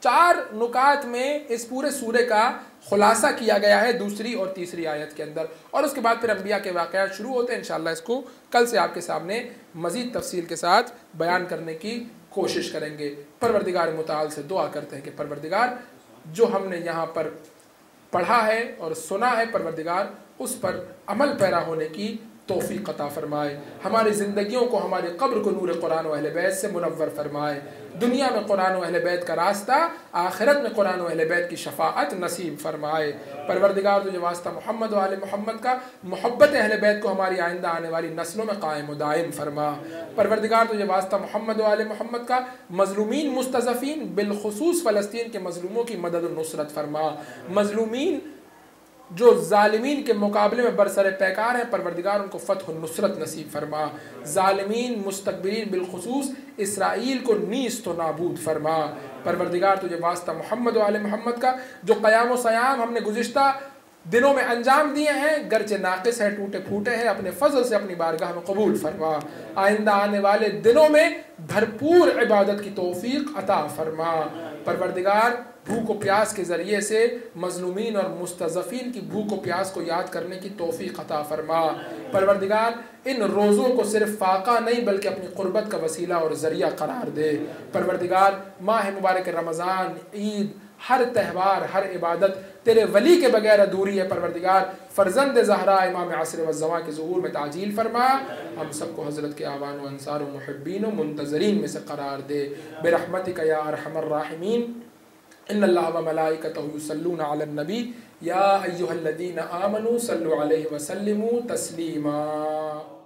[SPEAKER 1] 4 नुकात में इस पूरे सूरे का खुलासा किया गया है दूसरी और तीसरी आयत के अंदर, और उसके बाद फिर अंबिया के वाक़यात शुरू होते हैं। इंशाअल्लाह इसको कल से आपके सामने मज़ीद तफसील के साथ बयान करने की कोशिश करेंगे। परवरदिगार मुताल से दुआ करते हैं कि परवरदिगार जो हमने यहाँ पर पढ़ा है और सुना है, परवरदिगार उस पर अमल पैरा होने की तौफीक अता फरमाए, हमारी ज़िंदगियों को, हमारी कब्र को नूर कुरान व अहले बैत से मुनव्वर फरमाए, दुनिया में कुरान व अहले बैत का रास्ता, आखिरत में कुरान व अहले बैत की शफाअत नसीब फरमाए। परवरदिगार तुझे वास्ता मोहम्मद व आले मोहम्मद का मोहब्बत अहले बैत को हमारी आइंदा आने वाली नस्लों में कायम व दायम फरमा। परवरदिगार तुझे वास्ता मोहम्मद व आले मोहम्मद का मज़लूमीन मुस्तज़फ़ीन बिलखुसूस फ़लस्तीन के मज़लूमों की मदद व नुसरत फरमा। मज़लूमीन जो जालिमीन के मुकाबले में बरसरे पैकार हैं, परवरदिगार उनको फ़तह नुसरत नसीब फरमा। ज़ालिमीन मुस्तकबिरीन बिलखुसूस इसराइल को नीस्त व नाबूद फरमा। परवरदिगार तुझे वास्ता मोहम्मद व आले मोहम्मद का जो क़याम व सयाम हमने गुज़िश्ता दिनों में अंजाम दिए हैं, गरचे नाक़िस है, टूटे फूटे हैं, अपने फजल से अपनी बारगाह में कबूल फरमा। आइंदा आने वाले दिनों में भरपूर इबादत की तौफीक अता फरमा। परवरदिगार भूख व प्यास के ज़रिए से मज़लूमीन और मुस्तज़फ़ीन की भूख व प्यास को याद करने की तौफीक अता फरमा। परवरदिगार इन रोज़ों को सिर्फ फ़ाक़ा नहीं बल्कि अपनी क़ुर्बत का वसीला और ज़रिया करार दे। परवरदिगार माह मुबारक रमज़ान, ईद, हर त्यौहार, हर इबादत तेरे वली के बगैर अधूरी है। परवरदिगार फ़र्ज़ंद ज़हरा इमाम असर व ज़मा के ज़ुहूर में ताजील फरमा। हम सबको हज़रत के आवान व अंसार व मुहिब्बीन व मुंतज़रीन में से करार दे बिरहमतिका या अरहमर राहिमीन। इन्नल्लाह व मलाइकतहु युसल्लूना अलन नबी या अय्युहल्लज़ीना आमनू सल्लु अलैहि व सल्लिमू तस्लीमा।